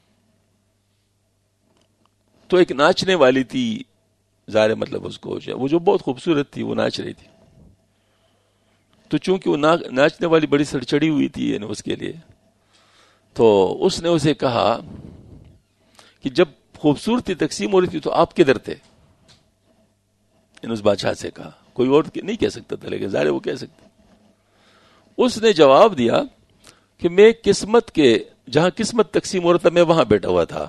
تو ایک ناچنے والی تھی، ظاہر مطلب اس کو وہ جو بہت خوبصورت تھی وہ ناچ رہی تھی. تو چونکہ وہ ناچنے والی بڑی سڑچڑی ہوئی تھی یعنی اس کے لیے، تو اس نے اسے کہا کہ جب خوبصورتی تقسیم ہو رہی تھی تو آپ کدھر تھے؟ نے اس بادشاہ سے کہا, کوئی اور نہیں کہہ سکتا تھا لیکن ظاہر وہ کہہ سکتا. اس نے جواب دیا کہ میں قسمت کے, جہاں قسمت تقسیم ہو رہا تھا میں وہاں بیٹھا ہوا تھا,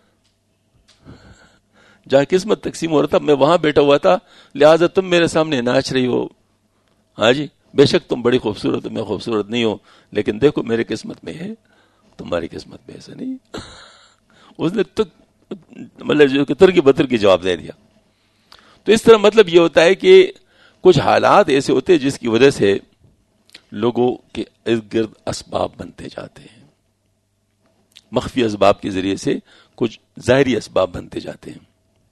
جہاں قسمت تقسیم ہو رہا تھا میں وہاں بیٹھا ہوا تھا, لہٰذا تم میرے سامنے ناچ رہی ہو. ہاں جی, بے شک تم بڑی خوبصورت ہو, میں خوبصورت نہیں ہوں, لیکن دیکھو میرے قسمت میں ہے, تمہاری قسمت میں ایسا نہیں. اس نے مطلب جو تر کی بتر کی جواب دے دیا. تو اس طرح مطلب یہ ہوتا ہے کہ کچھ حالات ایسے ہوتے ہیں جس کی وجہ سے لوگوں کے ارد گرد اسباب بنتے جاتے ہیں, مخفی اسباب کے ذریعے سے کچھ ظاہری اسباب بنتے جاتے ہیں.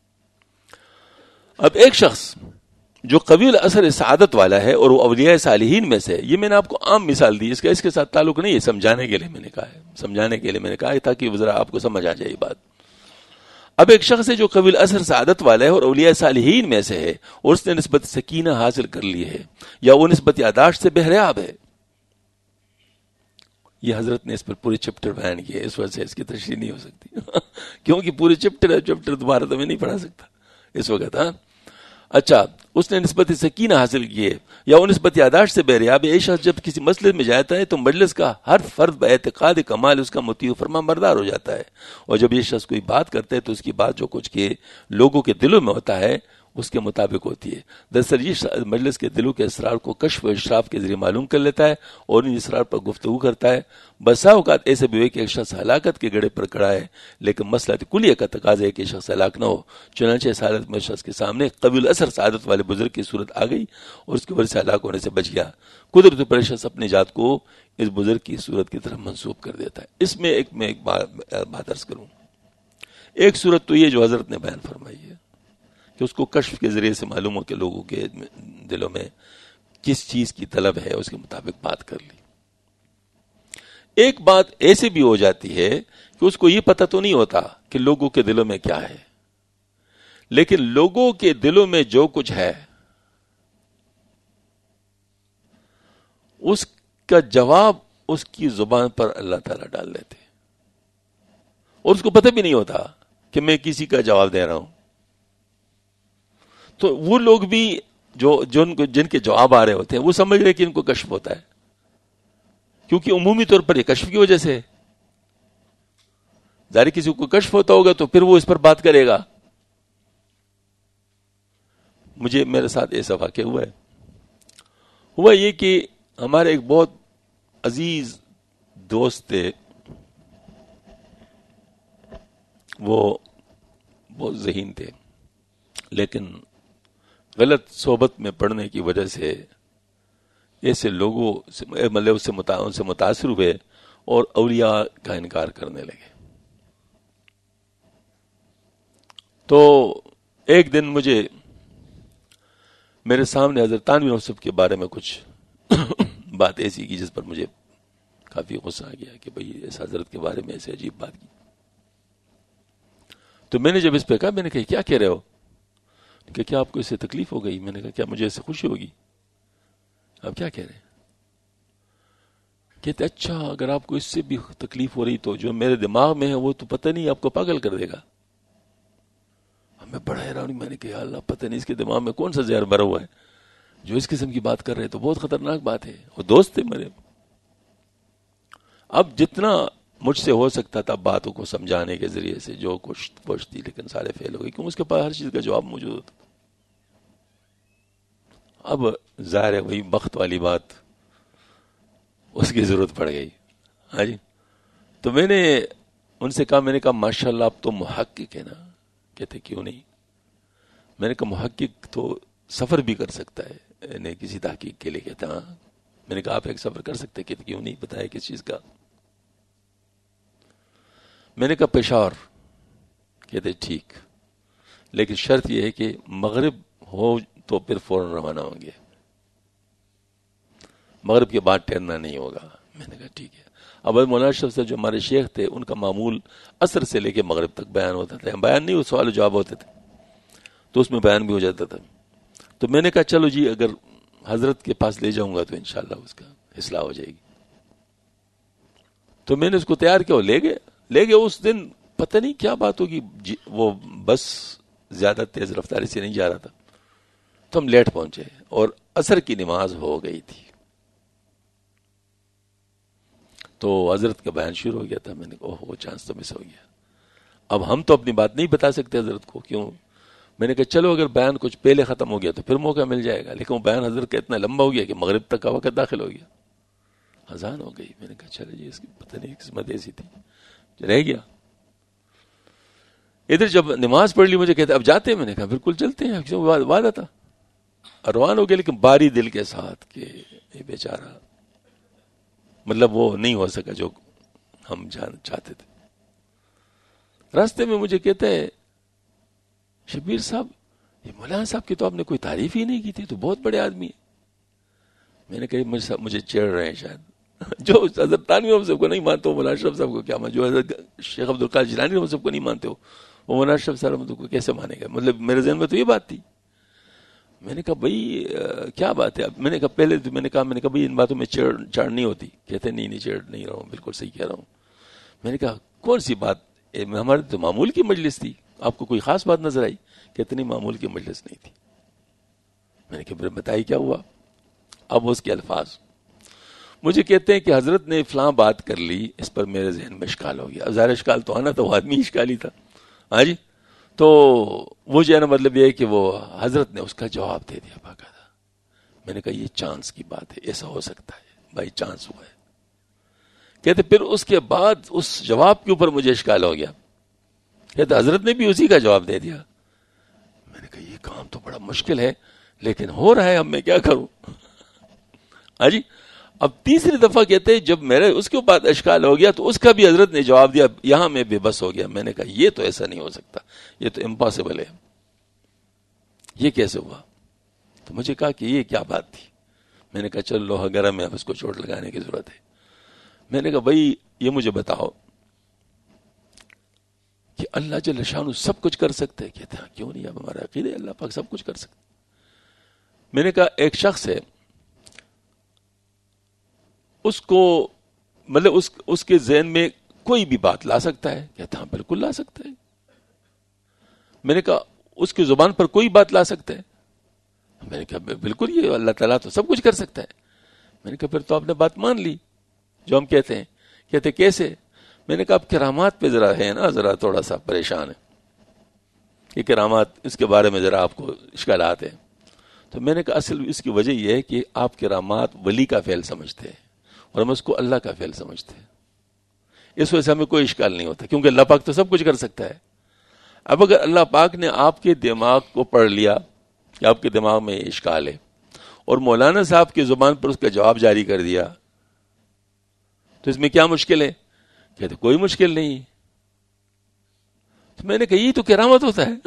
اب ایک شخص جو قوی اثر سعادت والا ہے اور وہ اولیاء صالحین میں سے, یہ میں نے آپ کو عام مثال دی, اس کے ساتھ تعلق نہیں ہے, سمجھانے کے لیے میں نے کہا ہے, سمجھانے کے لیے میں نے کہا ہے تاکہ ذرا آپ کو سمجھ آ جائے یہ بات. اب ایک شخص ہے جو قوی اثر سعادت والا ہے اور اولیاء صالحین میں سے ہے, اور اس نے نسبت سکینہ حاصل کر لی ہے, یا وہ نسبت یاداشت سے بہریاب ہے. یہ حضرت نے اس پر پورے چیپٹر بیان کیے, اس وجہ سے اس کی تشریح نہیں ہو سکتی کیونکہ پورے چیپٹر دوبارہ تو میں نہیں پڑھا سکتا اس وقت. ہاں اچھا, اس نے نسبت سکینہ حاصل کی ہے یا وہ نسبت یاداشت سے بہریاب ہے. یہ شخص جب کسی مجلس میں جاتا ہے تو مجلس کا ہر فرد باعتقاد کمال اس کا مطیع فرما بردار ہو جاتا ہے, اور جب یہ شخص کوئی بات کرتا ہے تو اس کی بات جو کچھ کے لوگوں کے دلوں میں ہوتا ہے اس کے مطابق ہوتی ہے. دراصل یہ مجلس کے دلوں کے اسرار کو کشف و اشراف کے ذریعے معلوم کر لیتا ہے اور ان اسرار پر گفتگو کرتا ہے. بسا اوقات ایسے بھی ہوئے کہ ایک شخص ہلاکت کے گڑھے پر کھڑا ہے, لیکن مسئلہ کلیہ کا تقاضا ہے کہ شخص ہلاک نہ ہو. چنانچہ اس حالت میں شخص کے سامنے قوی اثر سعادت والے بزرگ کی صورت آ گئی اور اس کی وجہ سے ہلاک ہونے سے بچ گیا. قدرت پر شخص اپنی ذات کو اس بزرگ کی صورت کی طرف منسوب کر دیتا ہے. اس میں میں ایک بات عرض کروں. ایک صورت تو یہ جو حضرت نے بیان فرمائی ہے کہ اس کو کشف کے ذریعے سے معلوم ہو کہ لوگوں کے دلوں میں کس چیز کی طلب ہے, اس کے مطابق بات کر لی. ایک بات ایسے بھی ہو جاتی ہے کہ اس کو یہ پتہ تو نہیں ہوتا کہ لوگوں کے دلوں میں کیا ہے, لیکن لوگوں کے دلوں میں جو کچھ ہے اس کا جواب اس کی زبان پر اللہ تعالیٰ ڈال لیتے, اور اس کو پتہ بھی نہیں ہوتا کہ میں کسی کا جواب دے رہا ہوں. تو وہ لوگ بھی جن کے جواب آ رہے ہوتے ہیں وہ سمجھ رہے کہ ان کو کشف ہوتا ہے, کیونکہ عمومی طور پر یہ کشف کی وجہ سے, ظاہر کسی کو کشف ہوتا ہوگا تو پھر وہ اس پر بات کرے گا. میرے ساتھ ایسا واقعہ ہوا یہ کہ ہمارے ایک بہت عزیز دوست تھے, وہ بہت ذہین تھے, لیکن غلط صحبت میں پڑنے کی وجہ سے ایسے لوگوں سے مطلب ان سے متاثر ہوئے اور اولیاء کا انکار کرنے لگے. تو ایک دن مجھے میرے سامنے حضرت تانوی نوصف کے بارے میں کچھ بات ایسی کی جس پر مجھے کافی غصہ آ گیا کہ بھئی اس حضرت کے بارے میں ایسے عجیب بات کی. تو میں نے جب اس پہ کہا, میں نے کہا کیا کہہ رہے ہو, کہ کیا آپ کو اس سے تکلیف ہو گئی؟ میں نے کہا کیا مجھے اس سے خوشی ہوگی؟ آپ کیا کہہ رہے ہیں؟ کہتے اچھا اگر آپ کو اس سے بھی تکلیف ہو رہی تو جو میرے دماغ میں ہے وہ تو پتہ نہیں آپ کو پاگل کر دے گا. میں بڑا حیران ہوں, میں نے کہا اللہ پتہ نہیں اس کے دماغ میں کون سا زہر بھرا ہوا ہے جو اس قسم کی بات کر رہے, تو بہت خطرناک بات ہے. وہ دوست تھے میرے. اب جتنا مجھ سے ہو سکتا تھا باتوں کو سمجھانے کے ذریعے سے جو کچھ پوچھ تھی, لیکن سارے فیل ہو گئے کیوں اس کے پاس ہر چیز کا جواب موجود ہوتا. اب ظاہر ہے وہی بخت والی بات, اس کی ضرورت پڑ گئی. ہاں جی, تو میں نے ان سے کہا, میں نے کہا ماشاءاللہ آپ تو محقق ہے نا. کہتے کیوں نہیں؟ میں نے کہا محقق تو سفر بھی کر سکتا ہے کسی تحقیق کے لیے. کہتا ہاں. میں نے کہا آپ ایک سفر کر سکتے؟ کہتے کیوں نہیں, بتایا کس چیز کا. میں نے کہا پشاور. کہتے ٹھیک, لیکن شرط یہ ہے کہ مغرب ہو تو پھر فوراً روانہ ہوں گے, مغرب کے بعد ٹھہرنا نہیں ہوگا. میں نے کہا ٹھیک ہے. اب مولانا اشرف صاحب جو ہمارے شیخ تھے ان کا معمول عصر سے لے کے مغرب تک بیان ہوتا تھا. بیان نہیں, وہ سوال و جواب ہوتے تھے, تو اس میں بیان بھی ہو جاتا تھا. تو میں نے کہا چلو جی اگر حضرت کے پاس لے جاؤں گا تو انشاءاللہ اس کا اصلاح ہو جائے گی. تو میں نے اس کو تیار کیا, لے گئے. اس دن پتہ نہیں کیا بات ہوگی, وہ بس زیادہ تیز رفتاری سے نہیں جا رہا تھا, تو ہم لیٹ پہنچے اور عصر کی نماز ہو گئی تھی. تو حضرت کا بیان شروع ہو گیا تھا. میں نے کہا اوہ چانس تو مس ہو گیا. اب ہم تو اپنی بات نہیں بتا سکتے حضرت کو. کیوں؟ میں نے کہا چلو اگر بیان کچھ پہلے ختم ہو گیا تو پھر موقع مل جائے گا. لیکن وہ بیان حضرت کا اتنا لمبا ہو گیا کہ مغرب تک کا وقت داخل ہو گیا, اذان ہو گئی. میں نے کہا چلے جی اس کی پتہ نہیں قسمت ایسی تھی, رہ گیا. ادھر جب نماز پڑھ لی مجھے کہتے اب جاتے ہیں. میں نے کہا بالکل چلتے ہیں, وعدہ تھا. روان ہو گیا لیکن باری دل کے ساتھ کہ یہ بیچارہ مطلب وہ نہیں ہو سکا جو ہم چاہتے تھے. راستے میں مجھے کہتے ہیں شبیر صاحب یہ مولانا صاحب کی تو آپ نے کوئی تعریف ہی نہیں کی تھی, تو بہت بڑے آدمی ہیں. میں نے کہا مجھے چڑھ رہے ہیں شاید. جو حضرت تانوی رحمۃ صاحب کو نہیں مانتے ہو مولانا اشرف صاحب کو کیا جو حضرت شیخ عبد القادر جیلانی رحمۃ صاحب کو نہیں مانتے ہو وہ مولانا اشرف صاحب کو کیسے مانے گا. مطلب میرے ذہن میں تو یہ بات تھی. میں نے کہا بھائی کیا بات ہے. میں نے کہا پہلے میں نے کہا بھائی ان باتوں میں چڑھ نہیں ہوتی. کہتے نہیں چڑھ نہیں رہا ہوں, بالکل صحیح کہہ رہا ہوں. میں نے کہا کون سی بات, ہمارے تو معمول کی مجلس تھی, آپ کو کوئی خاص بات نظر آئی؟ کہتے نہیں معمول کی مجلس نہیں تھی. میں نے کہا پھر بتائی کیا ہوا. اب اس کے الفاظ مجھے کہتے ہیں کہ حضرت نے فلاں بات کر لی, اس پر میرے ذہن میں اشکال ہو گیا. ظاہر اشکال تو آنا تو وہ آدمی اشکال ہی تھا. ہاں جی, تو وہ جو ہے نا مطلب یہ ہے کہ وہ حضرت نے اس کا جواب دے دیا باقاعدہ. میں نے کہا یہ چانس کی بات ہے, ایسا ہو سکتا ہے, بائی چانس ہوا ہے. کہتے پھر اس کے بعد اس جواب کے اوپر مجھے اشکال ہو گیا. کہتے حضرت نے بھی اسی کا جواب دے دیا. میں نے کہا یہ کام تو بڑا مشکل ہے لیکن ہو رہا ہے, اب میں کیا کروں. ہاں جی, اب تیسری دفعہ کہتے ہیں جب میرے اس کے بعد اشکال ہو گیا تو اس کا بھی حضرت نے جواب دیا. یہاں میں بے بس ہو گیا. میں نے کہا یہ تو ایسا نہیں ہو سکتا, یہ تو امپاسبل ہے, یہ کیسے ہوا. تو مجھے کہا کہ یہ کیا بات تھی. میں نے کہا چل لوہا گرم ہے, اب اس کو چوٹ لگانے کی ضرورت ہے. میں نے کہا بھائی یہ مجھے بتاؤ کہ اللہ جل شانہ سب کچھ کر سکتے. کہتے ہیں کیوں نہیں, اب ہمارا عقیدہ ہے اللہ پاک سب کچھ کر سکتے. میں نے کہا ایک شخص ہے, اس کو مطلب اس کے ذہن میں کوئی بھی بات لا سکتا ہے. کہتا ہاں بالکل لا سکتا ہے. میں نے کہا اس کی زبان پر کوئی بات لا سکتا ہے. میں نے کہا بالکل, یہ اللہ تعالیٰ تو سب کچھ کر سکتا ہے. میں نے کہا پھر تو آپ نے بات مان لی جو ہم کہتے ہیں. کہتے کیسے. میں نے کہا اب کرامات پہ ذرا ہے نا, ذرا تھوڑا سا پریشان ہے کہ کرامات اس کے بارے میں ذرا آپ کو اشکالات ہیں. تو میں نے کہا اصل اس کی وجہ یہ ہے کہ آپ کرامات ولی کا فعل سمجھتے ہیں اور ہم اس کو اللہ کا فعل سمجھتے ہیں. اس وجہ سے ہمیں کوئی اشکال نہیں ہوتا کیونکہ اللہ پاک تو سب کچھ کر سکتا ہے. اب اگر اللہ پاک نے آپ کے دماغ کو پڑھ لیا کہ آپ کے دماغ میں اشکال ہے اور مولانا صاحب کی زبان پر اس کا جواب جاری کر دیا تو اس میں کیا مشکل ہے. کہتے کوئی مشکل نہیں. تو میں نے کہا یہ تو کرامت ہوتا ہے.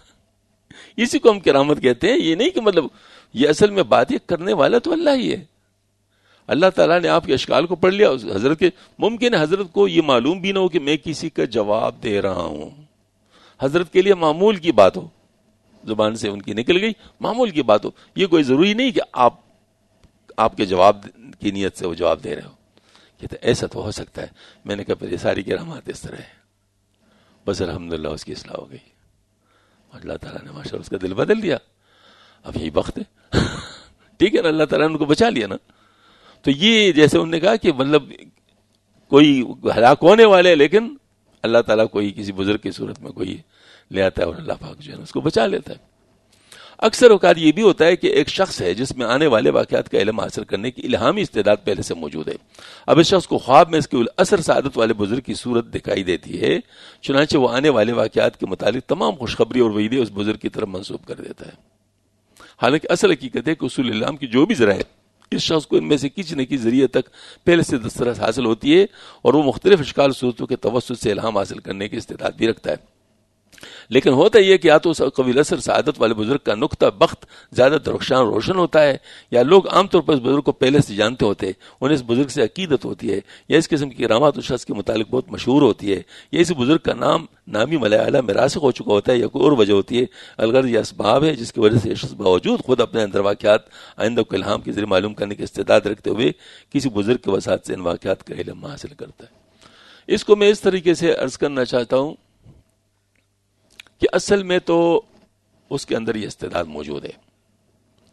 اسی کو ہم کرامت کہتے ہیں. یہ نہیں کہ مطلب یہ اصل میں بات یہ کرنے والا تو اللہ ہی ہے. اللہ تعالیٰ نے آپ کے اشکال کو پڑھ لیا. حضرت کے ممکن ہے حضرت کو یہ معلوم بھی نہ ہو کہ میں کسی کا جواب دے رہا ہوں. حضرت کے لیے معمول کی بات ہو, زبان سے ان کی نکل گئی, معمول کی بات ہو. یہ کوئی ضروری نہیں کہ آپ کے جواب کی نیت سے وہ جواب دے رہے ہو. کہتے ایسا تو ہو سکتا ہے. میں نے کہا پھر یہ ساری کرامات اس طرح ہے. بس الحمدللہ اس کی اصلاح ہو گئی. اللہ تعالیٰ نے ماشاءاللہ اس کا دل بدل دیا. اب یہی وقت ہے. ٹھیک ہے نا, اللہ تعالیٰ نے ان کو بچا لیا نا. تو یہ جیسے انہوں نے کہا کہ مطلب کوئی ہلاک ہونے والے لیکن اللہ تعالیٰ کوئی کسی بزرگ کی صورت میں کوئی لے آتا ہے اور اللہ پاک جو ہے اس کو بچا لیتا ہے. اکثر اوقات یہ بھی ہوتا ہے کہ ایک شخص ہے جس میں آنے والے واقعات کا علم حاصل کرنے کی الہامی استعداد پہلے سے موجود ہے. اب اس شخص کو خواب میں اس کے اثر سعادت والے بزرگ کی صورت دکھائی دیتی ہے, چنانچہ وہ آنے والے واقعات کے متعلق تمام خوشخبری اور وعیدیں اس بزرگ کی طرف منسوب کر دیتا ہے. حالانکہ اصل حقیقت ہے کہ اصول اسلام کی جو بھی ذرائع اس شخص کو ان میں سے کسی نہ کسی ذریعے تک پہلے سے دسترس حاصل ہوتی ہے اور وہ مختلف اشکال صورتوں کے توسط سے الہام حاصل کرنے کی استعداد بھی رکھتا ہے. لیکن ہوتا یہ کہ یا تو اس قوی اثر سعادت والے بزرگ کا نقطہ بخت زیادہ درخشان روشن ہوتا ہے, یا لوگ عام طور پر اس بزرگ کو پہلے سے جانتے ہوتے, انہیں اس بزرگ سے عقیدت ہوتی ہے, یا اس قسم کی کرامات اس شخص کے متعلق بہت مشہور ہوتی ہے, یا اس بزرگ کا نام نامی ملائلہ میں راسخ ہو چکا ہوتا ہے, یا کوئی اور وجہ ہوتی ہے. الغرض یہ اسباب ہے جس کی وجہ سے شخص باوجود خود اپنے اندر واقعات آئندہ کو الہام کے ذریعے معلوم کرنے کی استعداد رکھتے ہوئے کسی بزرگ کے وسعت سے ان واقعات کا علم حاصل کرتا ہے. اس کو میں اس طریقے سے عرض کرنا چاہتا ہوں کہ اصل میں تو اس کے اندر یہ استعداد موجود ہے,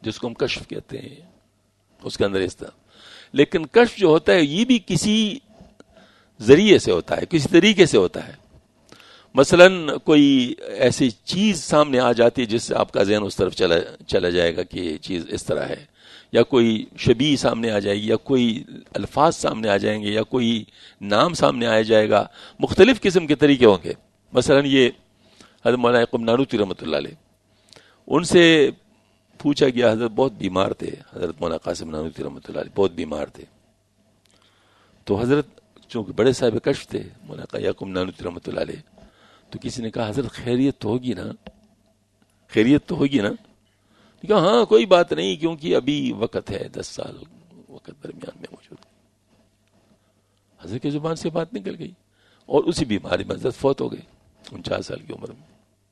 جس کو ہم کشف کہتے ہیں، اس کے اندر اس طرح. لیکن کشف جو ہوتا ہے یہ بھی کسی ذریعے سے ہوتا ہے، کسی طریقے سے ہوتا ہے. مثلا کوئی ایسی چیز سامنے آ جاتی ہے جس سے آپ کا ذہن اس طرف چلا جائے گا کہ یہ چیز اس طرح ہے، یا کوئی شبیہ سامنے آ جائے گی، یا کوئی الفاظ سامنے آ جائیں گے، یا کوئی نام سامنے آیا جائے گا. مختلف قسم کے طریقے ہوں گے. مثلا یہ حضرت مولانا یعقوب نانوتوی رحمۃ اللہ علیہ، ان سے پوچھا گیا، حضرت بہت بیمار تھے، حضرت مولانا قاسم نانوتوی رحمۃ اللہ علیہ بہت بیمار تھے. تو حضرت چونکہ بڑے صاحب کشف تھے مولانا یعقوب نانوتوی رحمۃ اللہ علیہ، تو کسی نے کہا حضرت خیریت تو ہوگی نا، خیریت تو ہوگی نا. کہا ہاں کوئی بات نہیں، کیونکہ ابھی وقت ہے، 10 سال وقت درمیان میں موجود ہے. حضرت کی زبان سے بات نکل گئی اور اسی بیماری میں حضرت فوت ہو گئے 49 سال کی عمر میں.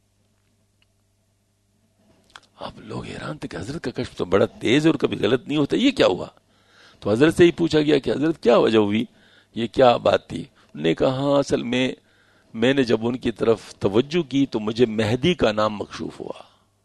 اب لوگ حیران تھے کہ حضرت کا کشف تو بڑا تیز اور کبھی غلط نہیں ہوتا، یہ کیا ہوا؟ تو حضرت سے ہی پوچھا گیا کہ حضرت کیا وجہ ہوئی، یہ کیا بات تھی؟ انہوں نے کہا ہاں اصل میں نے جب ان کی طرف توجہ کی تو مجھے مہدی کا نام مکشوف ہوا.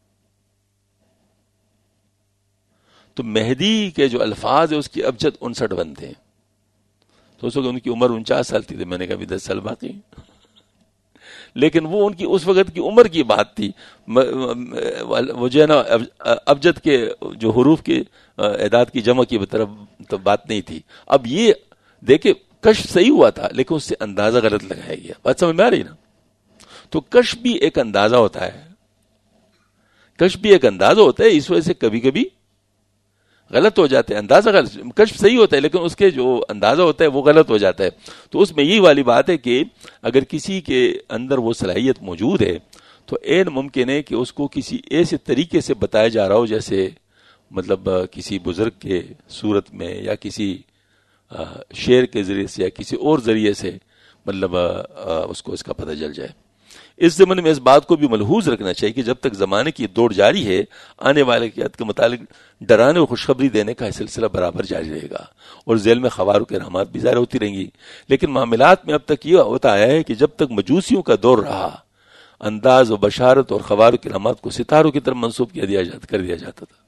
تو مہدی کے جو الفاظ ہیں اس کی ابجد 59 بنتے ہیں. تو اس وقت ان کی عمر 49 سال تھی، میں نے کہا ابھی 10 سال باقی. لیکن وہ ان کی اس وقت کی عمر کی بات تھی، وہ جو ہے نا ابجد کے جو حروف کے اعداد کی جمع کی طرف تو بات نہیں تھی. اب یہ دیکھیں کشف صحیح ہوا تھا لیکن اس سے اندازہ غلط لگایا گیا. بات سمجھ میں آ رہی نا؟ تو کشف بھی ایک اندازہ ہوتا ہے، کشف بھی ایک اندازہ ہوتا ہے، اس وجہ سے کبھی کبھی غلط ہو جاتے ہیں. اندازہ غلط، کشف صحیح ہوتا ہے لیکن اس کے جو اندازہ ہوتا ہے وہ غلط ہو جاتا ہے. تو اس میں یہی والی بات ہے کہ اگر کسی کے اندر وہ صلاحیت موجود ہے تو عین ممکن ہے کہ اس کو کسی ایسے طریقے سے بتایا جا رہا ہو، جیسے مطلب کسی بزرگ کے صورت میں یا کسی شعر کے ذریعے سے یا کسی اور ذریعے سے، مطلب اس کو اس کا پتہ چل جائے. اس زمانے میں اس بات کو بھی ملحوظ رکھنا چاہیے کہ جب تک زمانے کی دوڑ جاری ہے، آنے والے قیامت کے متعلق ڈرانے اور خوشخبری دینے کا سلسلہ برابر جاری رہے گا، اور ذیل میں خواروں کے رحمات بھی ظاہر ہوتی رہیں گی. لیکن معاملات میں اب تک یہ ہوتا آیا ہے کہ جب تک مجوسیوں کا دور رہا، انداز و بشارت اور خواروں کے رحمات کو ستاروں کی طرف منسوب کر دیا جاتا تھا.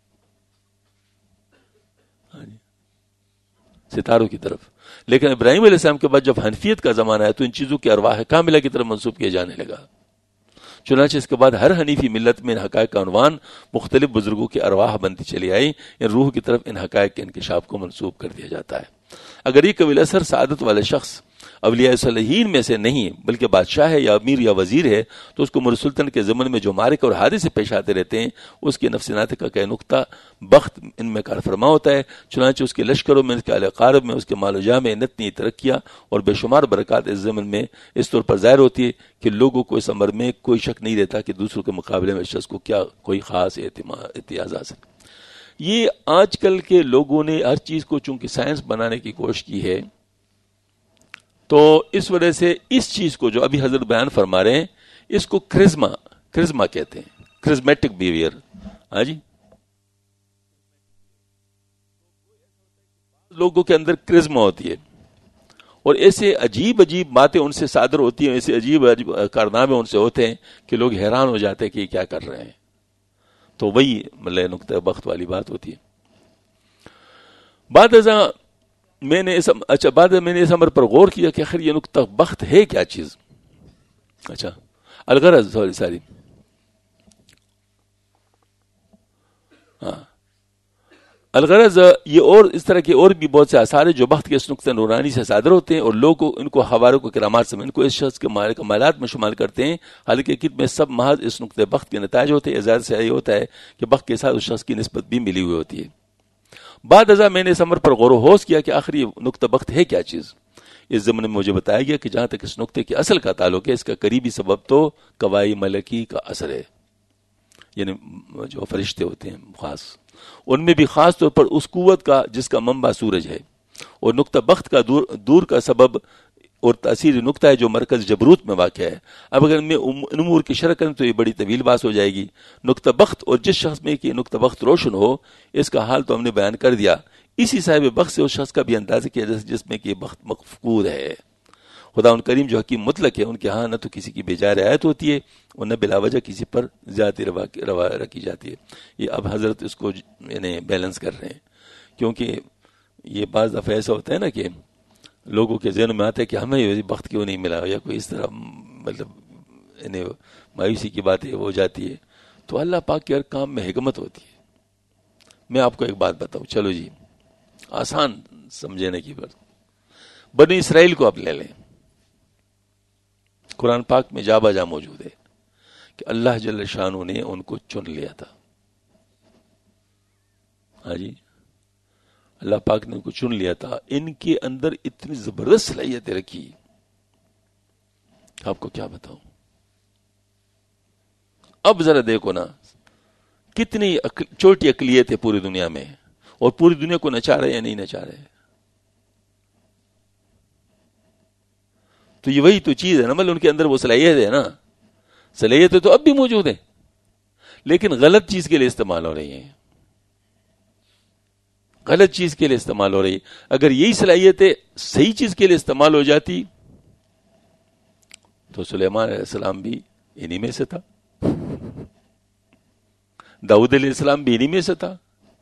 ستاروں کی طرف. لیکن ابراہیم علیہ السلام کے بعد جب حنفیت کا زمانہ ہے تو ان چیزوں کی ارواح کاملہ کی طرف منسوب کیا جانے لگا. چنانچہ اس کے بعد ہر حنیفی ملت میں ان حقائق کا عنوان مختلف بزرگوں کی ارواح بنتی چلی آئی. ان روح کی طرف ان حقائق کے انکشاف کو منسوب کر دیا جاتا ہے. اگر یہ قبیل اثر سعادت والا شخص اولیاء صالحین میں سے نہیں بلکہ بادشاہ ہے یا امیر یا وزیر ہے تو اس کو مرسلطن کے زمن میں جو معرکہ اور حادثے پیش آتے رہتے ہیں اس کے نفس ناطق کا نقطہ بخت ان میں کار فرما ہوتا ہے. چنانچہ اس کے لشکروں میں، اس کے اہل اقارب میں، اس کے مال و جاہ میں اتنی ترقیاں اور بے شمار برکات اس زمن میں اس طور پر ظاہر ہوتی ہے کہ لوگوں کو اس امر میں کوئی شک نہیں رہتا کہ دوسروں کے مقابلے میں اس شخص کو کیا کوئی خاص امتیاز حاصل. یہ آج کل کے لوگوں نے ہر چیز کو چونکہ سائنس بنانے کی کوشش کی ہے، تو اس وجہ سے اس چیز کو جو ابھی حضرت بیان فرما رہے ہیں اس کو کرزما کہتے ہیں، کرزمیٹک بیہیویئر. ہاں جی، لوگوں کے اندر کرزما ہوتی ہے اور ایسے عجیب باتیں ان سے صادر ہوتی ہیں، ایسے عجیب کارنامے ان سے ہوتے ہیں کہ لوگ حیران ہو جاتے ہیں کہ یہ کیا کر رہے ہیں. تو وہی مطلب نقطہ بخت والی بات ہوتی ہے. بعد میں نے اس امر پر غور کیا کہ آخر یہ نقطہ بخت ہے کیا چیز. اچھا، الغرض ساری الغرض یہ اور اس طرح کے اور بھی بہت سے آثار ہیں جو بخت کے اس نقطہ نورانی سے صادر ہوتے ہیں اور لوگ ان کو حواروں کو کرامات سمجھ ان کو اس شخص کے کمالات میں شمال کرتے ہیں، حالانکہ حقیقت میں سب محض اس نقطہ بخت کے نتائج ہوتے ہیں. ظاہر سے یہ ہوتا ہے کہ بخت کے ساتھ اس شخص کی نسبت بھی ملی ہوئی ہوتی ہے. بعد ازاں میں نے اس امر پر غور و خوض کیا کہ آخر یہ نقطہ بخت ہے کیا چیز. اس زمانے میں مجھے بتایا گیا کہ جہاں تک اس نقطے کے اصل کا تعلق ہے اس کا قریبی سبب تو قوائی ملکی کا اثر ہے، یعنی جو فرشتے ہوتے ہیں خاص، ان میں بھی خاص طور پر اس قوت کا جس کا منبع سورج ہے. اور نقطہ بخت کا دور کا سبب اور تاثیر نقطہ ہے جو مرکز جبروت میں واقع ہے. اب اگر میں امور کی شرح کریں تو یہ بڑی طویل بات ہو جائے گی. نقطہ بخت اور جس شخص میں کہ نقطہ بخت روشن ہو اس کا حال تو ہم نے بیان کر دیا. اسی صاحب بخت سے اس شخص کا بھی اندازہ کیا جس میں کہ بخت مفقود ہے خدا ان کریم جو حکیم مطلق ہے ان کے ہاں نہ تو کسی کی بے جا رعایت ہوتی ہے اور نہ بلا وجہ کسی پر زیادتی روا رکھی جاتی ہے. یہ اب حضرت اس کو یعنی بیلنس کر رہے ہیں, کیونکہ یہ بعض دفعہ ایسا ہوتا ہے نا کہ لوگوں کے ذہن میں آتا ہے کہ ہمیں یہ وقت کیوں نہیں ملا, یا کوئی اس طرح مطلب یعنی مایوسی کی باتیں ہو جاتی ہے. تو اللہ پاک کے ہر کام میں حکمت ہوتی ہے. میں آپ کو ایک بات بتاؤں, چلو جی آسان سمجھنے کی بات, بنی اسرائیل کو آپ لے لیں, قرآن پاک میں جا بجا موجود ہے کہ اللہ جل شانہ نے ان کو چن لیا تھا. ہاں جی, اللہ پاک نے ان کو چن لیا تھا. ان کے اندر اتنی زبردست صلاحیتیں رکھی, آپ کو کیا بتاؤں. اب ذرا دیکھو نا کتنی چھوٹی اقلیت ہے پوری دنیا میں, اور پوری دنیا کو نچا رہے یا نہیں نچا رہے. تو یہ وہی تو چیز ہے نا, مطلب ان کے اندر وہ صلاحیت ہے نا, صلاحیتیں تو اب بھی موجود ہیں لیکن غلط چیز کے لیے استعمال ہو رہی ہیں, غلط چیز کے لیے استعمال ہو رہی. اگر یہی صلاحیتیں صحیح چیز کے لیے استعمال ہو جاتی تو سلیمان علیہ السلام بھی انہی میں سے تھا, داؤد علیہ السلام بھی انہی میں سے تھا.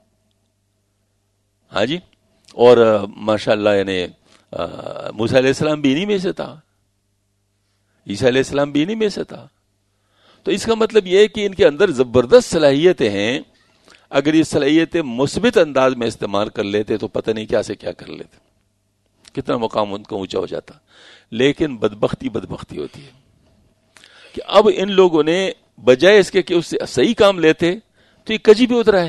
ہاں جی, اور ماشاء اللہ یعنی موسیٰ علیہ السلام بھی انہی میں سے تھا, عیسیٰ علیہ السلام بھی انہی میں سے تھا. تو اس کا مطلب یہ ہے کہ ان کے اندر زبردست صلاحیتیں ہیں. اگر یہ صلاحیتیں مثبت انداز میں استعمال کر لیتے تو پتہ نہیں کیا سے کیا کر لیتے, کتنا مقام ان کا اونچا ہو جاتا. لیکن بدبختی ہوتی ہے کہ اب ان لوگوں نے بجائے اس کے کہ اس سے صحیح کام لیتے تو یہ کجی بھی اترا ہے,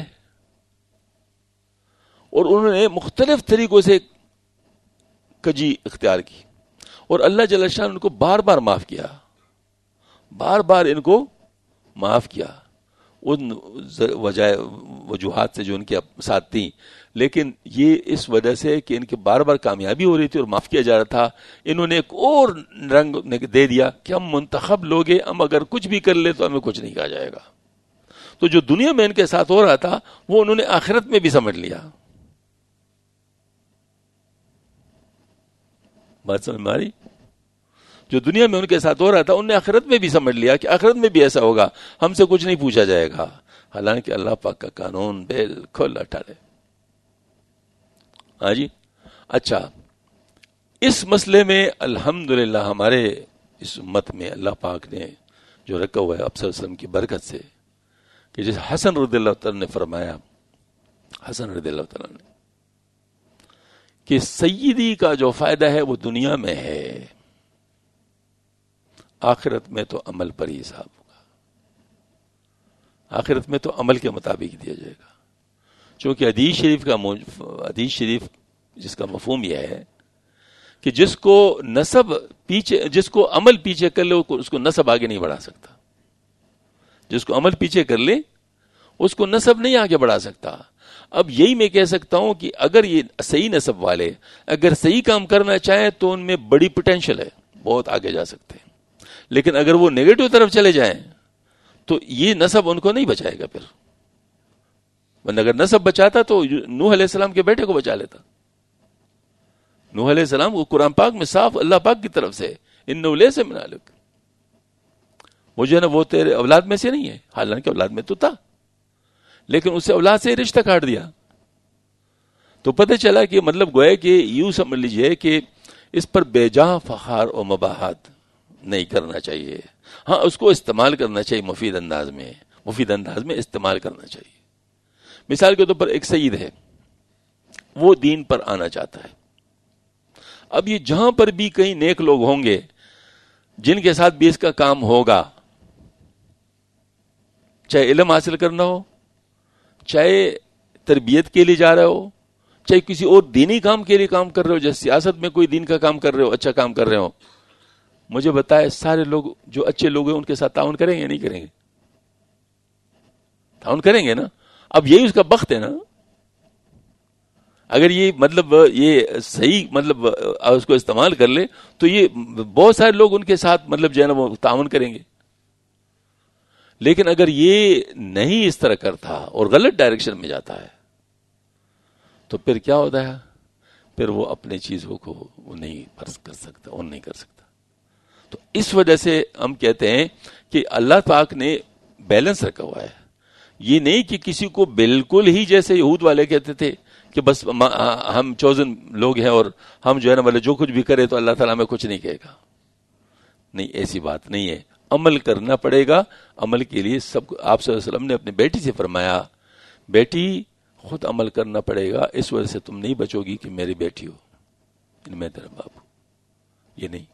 اور انہوں نے مختلف طریقوں سے کجی اختیار کی, اور اللہ جل شان ان کو بار بار معاف کیا, بار بار ان کو معاف کیا ان وجوہات سے جو ان کے ساتھ تھیں. لیکن یہ اس وجہ سے کہ ان کے بار بار کامیابی ہو رہی تھی اور معاف کیا جا رہا تھا, انہوں نے ایک اور رنگ دے دیا کہ ہم منتخب لوگ ہیں, ہم اگر کچھ بھی کر لیں تو ہمیں کچھ نہیں کہا جائے گا. تو جو دنیا میں ان کے ساتھ ہو رہا تھا وہ انہوں نے آخرت میں بھی سمجھ لیا. بات سمجھ میں آ رہی؟ جو دنیا میں ان کے ساتھ ہو رہا تھا انہوں نے آخرت میں بھی سمجھ لیا کہ آخرت میں بھی ایسا ہوگا, ہم سے کچھ نہیں پوچھا جائے گا. حالانکہ اللہ پاک کا قانون بالکل اٹل ہے. ہاں جی, اچھا اس مسئلے میں الحمدللہ ہمارے اس امت میں اللہ پاک نے جو رکھا ہوا ہے اب صلی اللہ علیہ وسلم کی برکت سے, کہ جیسے حسن رضی اللہ تعالیٰ نے فرمایا, حسن رضی اللہ تعالیٰ نے کہ سیدی کا جو فائدہ ہے وہ دنیا میں ہے, آخرت میں تو عمل پر ہی حساب ہوگا, آخرت میں تو عمل کے مطابق دیا جائے گا. چونکہ حدیث شریف جس کا مفہوم یہ ہے کہ جس کو عمل پیچھے کر لے اس کو نسب آگے نہیں بڑھا سکتا. جس کو عمل پیچھے کر لے اس کو نسب نہیں آگے بڑھا سکتا. اب یہی میں کہہ سکتا ہوں کہ اگر یہ صحیح نسب والے اگر صحیح کام کرنا چاہیں تو ان میں بڑی پوٹینشل ہے, بہت آگے جا سکتے ہیں. لیکن اگر وہ نیگیٹو طرف چلے جائیں تو یہ نسب ان کو نہیں بچائے گا. پھر اگر نسب بچاتا تو نوح علیہ السلام کے بیٹے کو بچا لیتا. نوح علیہ السلام کو قرآن پاک میں صاف اللہ پاک کی طرف سے انہ لیس من اہلک, وہ جو ہے نا وہ تیرے اولاد میں سے نہیں ہے. حالانکہ اولاد میں تو تھا لیکن اسے اولاد سے رشتہ کاٹ دیا. تو پتہ چلا کہ مطلب گویا کہ یوں سمجھ لیجئے کہ اس پر بے جا فخار اور مباحات نہیں کرنا چاہیے. ہاں اس کو استعمال کرنا چاہیے مفید انداز میں استعمال کرنا چاہیے. مثال کے طور پر ایک سید ہے, وہ دین پر آنا چاہتا ہے. اب یہ جہاں پر بھی کئی نیک لوگ ہوں گے جن کے ساتھ بھی اس کا کام ہوگا, چاہے علم حاصل کرنا ہو, چاہے تربیت کے لیے جا رہے ہو, چاہے کسی اور دینی کام کے لیے کام کر رہے ہو, جیسے سیاست میں کوئی دین کا کام کر رہے ہو, اچھا کام کر رہے ہو, مجھے بتائے سارے لوگ جو اچھے لوگ ہیں ان کے ساتھ تعاون کریں گے نہیں کریں گے؟ تعاون کریں گے نا. اب یہی اس کا بخت ہے نا. اگر یہ مطلب یہ صحیح مطلب اس کو استعمال کر لے تو یہ بہت سارے لوگ ان کے ساتھ مطلب جو ہے نا وہ تعاون کریں گے. لیکن اگر یہ نہیں اس طرح کرتا اور غلط ڈائریکشن میں جاتا ہے تو پھر کیا ہوتا ہے؟ پھر وہ اپنے چیزوں کو وہ نہیں فرض کر سکتا اور نہیں کر سکتا. تو اس وجہ سے ہم کہتے ہیں کہ اللہ پاک نے بیلنس رکھا ہوا ہے. یہ نہیں کہ کسی کو بالکل ہی جیسے یہود والے کہتے تھے کہ بس ہم چوزن لوگ ہیں اور ہم جو ہے نا مطلب جو کچھ بھی کرے تو اللہ تعالیٰ میں کچھ نہیں کہے گا. نہیں، ایسی بات نہیں ہے. عمل کرنا پڑے گا. عمل کے لیے سب آپ صلی اللہ علیہ وسلم نے اپنی بیٹی سے فرمایا بیٹی خود عمل کرنا پڑے گا، اس وجہ سے تم نہیں بچو گی کہ میری بیٹی ہو، میں تیرا باپ ہوں. یہ نہیں.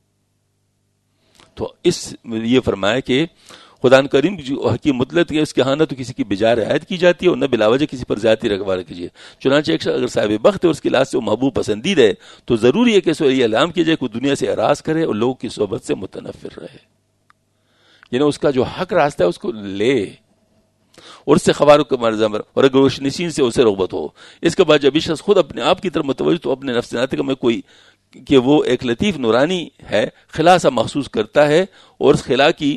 تو یہ فرمایا کہ خدا کریم جو حکیم مطلق ہے اس کے ہاں نہ تو کسی کی بجا رعایت کی جاتی ہے اور نہ بلاوجہ کسی پر ذاتی رغبہ کیجیے. چنانچہ ایک شخص اگر صاحب بخت ہے اور اس کی لحاظ سے وہ محبوب پسندید ہے تو ضروری ہے کہ اسے یہ اعلان کیا جائے کہ دنیا سے اعراض کرے اور لوگوں کی صحبت سے متنفر رہے. یعنی اس کا جو حق راستہ ہے اس کو لے اور اس سے خواروں کا مرزمر اور اگر روش نشین سے اسے رغبت ہو. اس کے بعد جب یہ شخص خود اپنے آپ کی طرف متوجہ تو اپنے نفس ناطق میں کوئی کہ وہ ایک لطیف نورانی ہے خلا سا محسوس کرتا ہے اور اس خلا کی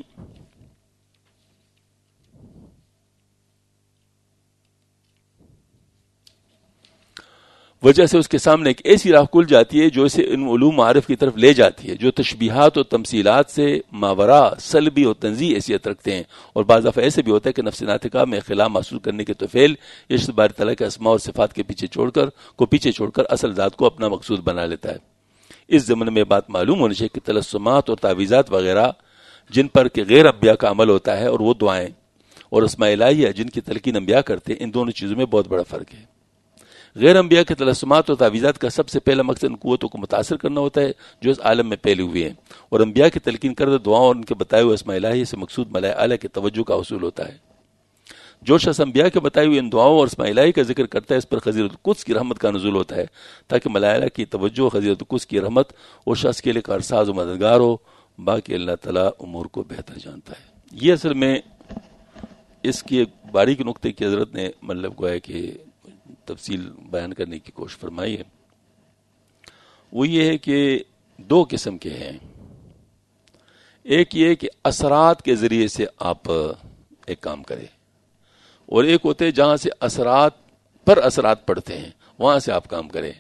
وجہ سے اس کے سامنے ایک ایسی راہ کھل جاتی ہے جو اسے ان علوم معارف کی طرف لے جاتی ہے جو تشبیہات اور تمثیلات سے ماورا سلبی اور تنزیہ حیثیت رکھتے ہیں. اور بعض دفعہ ایسے بھی ہوتا ہے کہ نفس ناطقہ میں خلا محسوس کرنے کے طفیل یہ باری تعالیٰ کے اسماء اور صفات کے پیچھے چھوڑ کر اصل ذات کو اپنا مقصود بنا لیتا ہے. اس زمانے میں بات معلوم ہونی چاہیے کہ تلسمات اور تعویذات وغیرہ جن پر کہ غیر انبیاء کا عمل ہوتا ہے اور وہ دعائیں اور اسماء الہیہ جن کی تلقین انبیاء کرتے ہیں، ان دونوں چیزوں میں بہت بڑا فرق ہے. غیر انبیاء کے تلسمات اور تعویذات کا سب سے پہلا مقصد ان قوتوں کو متاثر کرنا ہوتا ہے جو اس عالم میں پھیلی ہوئی ہیں، اور انبیاء کی تلقین کردہ دعاؤں اور ان کے بتائے ہوئے اسماء الہیہ سے مقصود ملائے اعلیٰ کی توجہ کا حصول ہوتا ہے. جو شخص انبیاء کے بتائے ہوئے ان دعاؤں اور اسماء الہیہ کا ذکر کرتا ہے اس پر خزیرۃ القدس کی رحمت کا نزول ہوتا ہے تاکہ ملائکہ کی توجہ خزیرۃ القدس کی رحمت اور شخص کے لیے کارساز و مددگار ہو. باقی اللہ تعالیٰ امور کو بہتر جانتا ہے. یہ اصل میں اس کی ایک باریک نقطے کی حضرت نے مطلب کو ہے کہ تفصیل بیان کرنے کی کوشش فرمائی ہے. وہ یہ ہے کہ دو قسم کے ہیں. ایک یہ کہ اثرات کے ذریعے سے آپ ایک کام کریں اور ایک ہوتے ہیں جہاں سے اثرات پر اثرات پڑتے ہیں وہاں سے آپ کام کریں.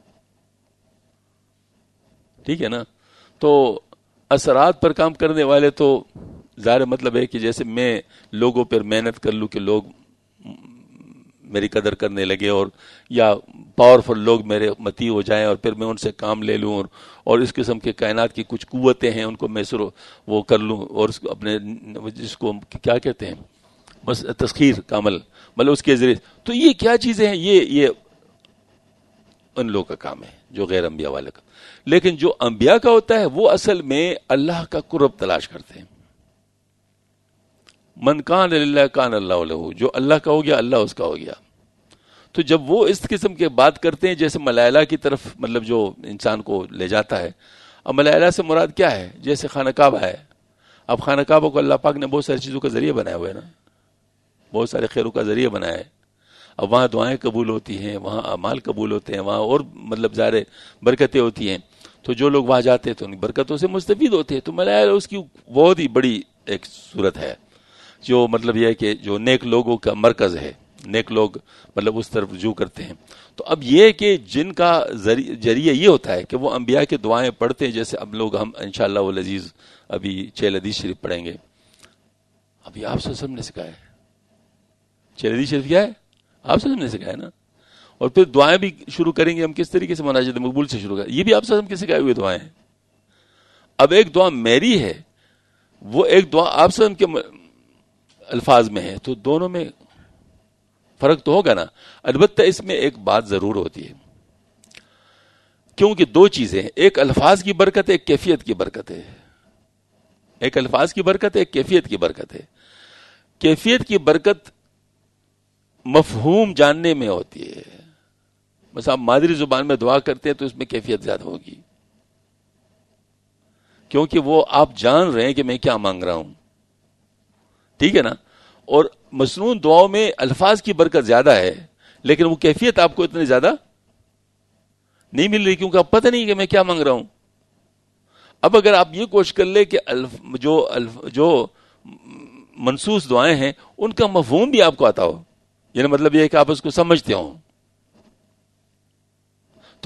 ٹھیک ہے نا؟ تو اثرات پر کام کرنے والے تو ظاہر مطلب ہے کہ جیسے میں لوگوں پر محنت کر لوں کہ لوگ میری قدر کرنے لگے اور یا پاورفل لوگ میرے متی ہو جائیں اور پھر میں ان سے کام لے لوں اور اس قسم کے کائنات کی کچھ قوتیں ہیں ان کو میں وہ کر لوں اور اس کو اپنے جس کو کیا کہتے ہیں بس تسخیر کا عمل مطلب اس کے ذریعے. تو یہ کیا چیزیں ہیں؟ یہ ان لوگوں کا کام ہے جو غیر انبیاء والے کا. لیکن جو انبیاء کا ہوتا ہے وہ اصل میں اللہ کا قرب تلاش کرتے ہیں. من کان للہ کان اللہ لہ، جو اللہ کا ہو گیا اللہ اس کا ہو گیا. تو جب وہ اس قسم کے بات کرتے ہیں جیسے ملائلہ کی طرف مطلب جو انسان کو لے جاتا ہے. اب ملائلہ سے مراد کیا ہے؟ جیسے خانہ کعبہ ہے. اب خانہ کعبہ کو اللہ پاک نے بہت ساری چیزوں کا ذریعہ بنایا ہوا ہے نا، بہت سارے خیروں کا ذریعہ بنایا ہے. اب وہاں دعائیں قبول ہوتی ہیں، وہاں اعمال قبول ہوتے ہیں، وہاں اور مطلب ظاہر برکتیں ہوتی ہیں. تو جو لوگ وہاں جاتے ہیں تو ان برکتوں سے مستفید ہوتے ہیں. تو ملائلہ اس کی بہت ہی بڑی ایک صورت ہے جو مطلب یہ ہے کہ جو نیک لوگوں کا مرکز ہے، نیک لوگ مطلب اس طرف رجوع کرتے ہیں. تو اب یہ کہ جن کا ذریعہ یہ ہوتا ہے کہ وہ انبیاء کے دعائیں پڑھتے ہیں، جیسے اب لوگ ہم انشاءاللہ والعزیز ابھی 6 حدیث شریف پڑھیں گے. ابھی آپ صلی اللہ علیہ وسلم نے سکھایا ہے 6 حدیث شریف کیا ہے؟ آپ صلی اللہ علیہ وسلم نے سکھایا نا. اور پھر دعائیں بھی شروع کریں گے ہم کس طریقے سے مناجات مقبول سے شروع کریں، یہ بھی آپ صلی اللہ علیہ وسلم کے سکھائے ہوئے دعائیں ہیں. اب ایک دعا میری ہے، وہ ایک دعا آپ صلی اللہ علیہ وسلم کے الفاظ میں ہے، تو دونوں میں فرق تو ہوگا نا. البتہ اس میں ایک بات ضرور ہوتی ہے کیونکہ دو چیزیں ہیں، ایک الفاظ کی برکت ہے، ایک کیفیت کی برکت ہے. ایک الفاظ کی برکت ہے، ایک کیفیت کی برکت ہے. کیفیت کی برکت مفہوم جاننے میں ہوتی ہے. بس آپ مادری زبان میں دعا کرتے ہیں تو اس میں کیفیت زیادہ ہوگی کیونکہ وہ آپ جان رہے ہیں کہ میں کیا مانگ رہا ہوں. ٹھیک ہے نا؟ اور مسنون دعاؤں میں الفاظ کی برکت زیادہ ہے لیکن وہ کیفیت آپ کو اتنی زیادہ نہیں مل رہی کیونکہ آپ پتہ نہیں کہ میں کیا مانگ رہا ہوں. اب اگر آپ یہ کوشش کر لیں کہ جو منصوص دعائیں ہیں ان کا مفہوم بھی آپ کو آتا ہو، یعنی مطلب یہ ہے کہ آپ اس کو سمجھتے ہوں،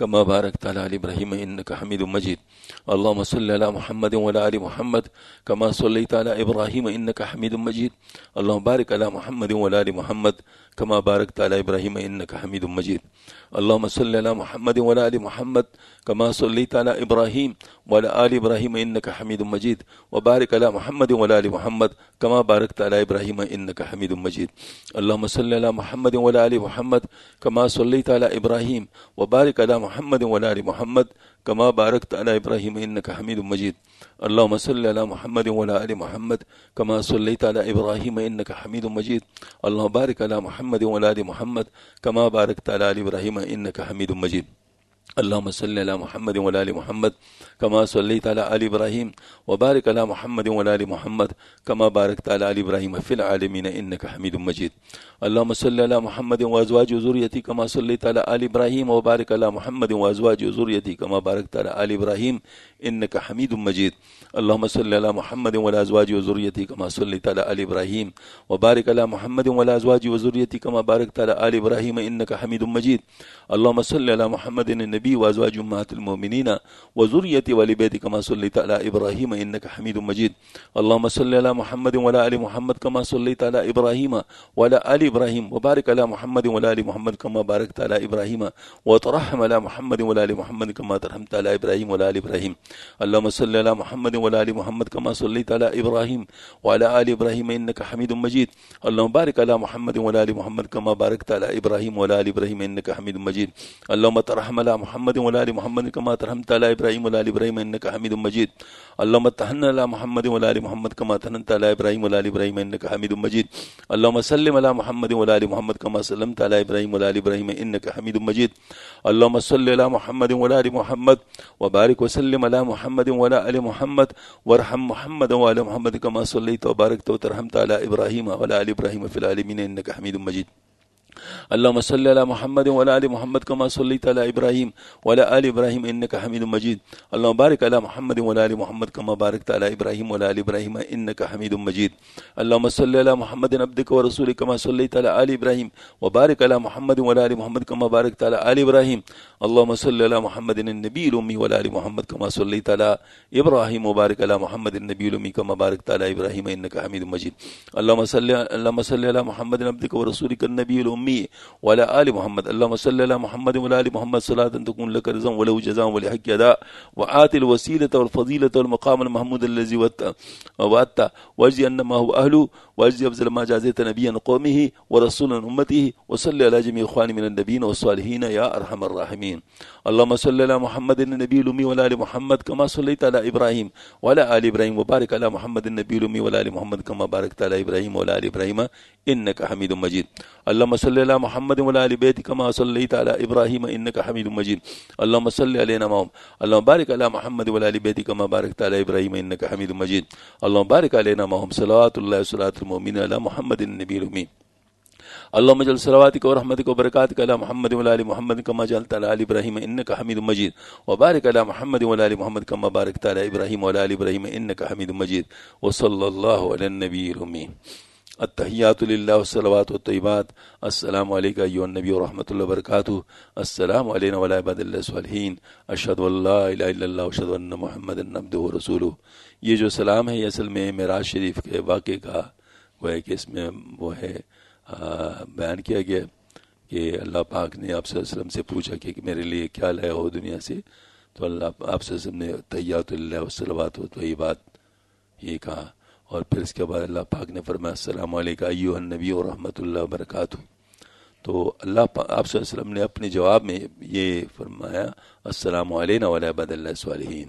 كما باركت على آل إبراهيم إنك حميد مجيد. اللهم صل على محمد وعلى آل محمد كما صليت على إبراهيم إنك حميد مجيد. اللهم بارك على محمد وعلى آل محمد كما باركت على إبراهيم إنك حميد مجيد. اللهم صل على محمد وعلى آل محمد كما صليت على إبراهيم وعلى آل إبراهيم إنك حميد مجيد. وبارك على محمد وعلى آل محمد كما باركت على إبراهيم إنك حميد مجيد. اللهم صل على محمد وعلى آل محمد كما صليت على إبراهيم وبارك على محمد وعلى آل محمد كما باركت على إبراهيم إنك حميد مجيد. اللهم صل على محمد وعلى آل محمد كما صليت على إبراهيم إنك حميد مجيد. اللهم بارك على محمد وعلى آل محمد كما باركت على آل إبراهيم إنك حميد مجيد. اللهم صل على محمد وعلى آل محمد كما صليت على آل إبراهيم وبارك على محمد وعلى آل محمد كما باركت على آل إبراهيم في العالمين إنك حميد مجيد. اللهم صل على محمد وأزواجه وذريته كما صليت على آل إبراهيم وبارك على محمد وأزواجه وذريته كما باركت على آل إبراهيم إنك حميد مجيد. اللهم صل على محمد وعلى أزواجه وذريته كما صليت على آل إبراهيم وبارك على محمد وعلى أزواجه وذريته كما باركت على آل إبراهيم إنك حميد مجيد. اللهم صل على محمد النبي وأزواج أمهات المؤمنين وذريته وآل بيته كما صليت على إبراهيم إنك حميد مجيد. اللهم صل على محمد وعلى آل محمد كما صليت على إبراهيم وعلى آل إبراهيم وبارك على محمد وعلى آل محمد كما باركت على إبراهيم وترحم على محمد وعلى آل محمد كما ترحمت على إبراهيم وعلى آل إبراهيم. اللهم صل على محمد وعلى آل محمد كما صليت على إبراهيم وعلى آل إبراهيم إنك حميد مجيد. اللهم بارك على محمد وعلى آل محمد كما باركت على إبراهيم وعلى آل إبراهيم إنك حميد مجيد. اللهم ترحم على محمد وعلى آل محمد كما ترحمت على إبراهيم وعلى آل إبراهيم إنك حميد مجيد. اللهم تحنن على محمد وعلى آل محمد كما تحننت على إبراهيم وعلى آل إبراهيم إنك حميد مجيد. اللهم سلم على محمد وعلى آل محمد كما سلمت على إبراهيم وعلى آل إبراهيم إنك حميد مجيد. اللهم صل على محمد وعلى آل محمد وبارك وسلم على محمد وعلى آل محمد وارحم محمد وعلى محمد كما صليت وباركت وترحمت على إبراهيم وعلى آل إبراهيم في العالمين إنك حميد مجيد. اللهم صل على محمد وعلى آل محمد كما صليت على إبراهيم وعلى آل إبراهيم إنك حميد مجيد. اللهم بارك على محمد وعلى آل محمد كما باركت على إبراهيم وعلى آل إبراهيم إنك حميد مجيد. اللهم صل على محمد عبدك ورسولك كما صليت على آل إبراهيم وبارك على محمد وعلى آل محمد كما باركت على آل إبراهيم. اللهم صل على محمد النبي الأمي وعلى آل محمد كما صليت على إبراهيم وبارك على محمد النبي الأمي كما باركت على إبراهيم إنك حميد مجيد. اللهم صل على محمد عبدك ورسولك النبي الأمي وعلى آل محمد. اللهم صل على محمد وعلى آل محمد صلاة تكون لك رزقا وله جزاء ولحق أداء وآت الوسيلة والفضيلة والمقام المحمود الذي وعدته واجزي أن ما هو أهله واجزي أفضل ما جازيت نبيا قومه ورسولا أمته وصل على جميع إخواني من النبيين والصالحين يا أرحم الراحمين. اللهم صل على محمد النبي الأمي وعلى آل محمد كما صليت على إبراهيم وعلى آل إبراهيم وبارك على محمد النبي الأمي وعلى آل محمد كما باركت على إبراهيم وعلى آل إبراهيم إنك حميد مجيد. اللهم صل على محمد وعلى آل بيته كما صليت على إبراهيم إنك حميد مجيد. اللهم صل علينا معهم. اللهم بارك على محمد وعلى آل بيته كما باركت على إبراهيم إنك حميد مجيد. اللهم بارك علينا معهم صلوات الله وصلاة المؤمنين على محمد النبي الأمي. اللهم اجعل صلواتك ورحمتك وبركاتك على محمد وعلى آل محمد كما جعلت على آل إبراهيم إنك حميد مجيد. وبارك على محمد وعلى آل محمد كما باركت على إبراهيم وعلى آل إبراهيم إنك حميد مجيد. وصلى الله على النبي الأمي. التحیات للہ والصلوات والطیبات. السلام علیکم ایھا النبی ورحمۃ اللہ وبرکاتہ. السلام علینا وعلی عباد اللہ الصالحین. اشہد ان لا الہ الا اللہ واشہد ان محمدا عبدہ ورسولہ. یہ جو سلام ہے یہ اصل میں معراج شریف کے واقعے کا وہ ہے کہ اس میں وہ ہے بیان کیا گیا کہ اللہ پاک نے آپ صلی اللہ علیہ وسلم سے پوچھا کہ میرے لیے کیا لایا ہو دنیا سے، تو اللہ آپ صلی اللہ علیہ وسلم نے تحیات للہ والصلوات والطیبات یہ کہا، اور پھر اس کے بعد اللہ پاک نے فرمایا السلام علیکم ایھا النبی ورحمۃ اللہ وبرکاتہ. تو اللہ آپ صلی اللہ علیہ وسلم نے اپنے جواب میں یہ فرمایا السلام علینا وعلی عباد اللہ الصالحین.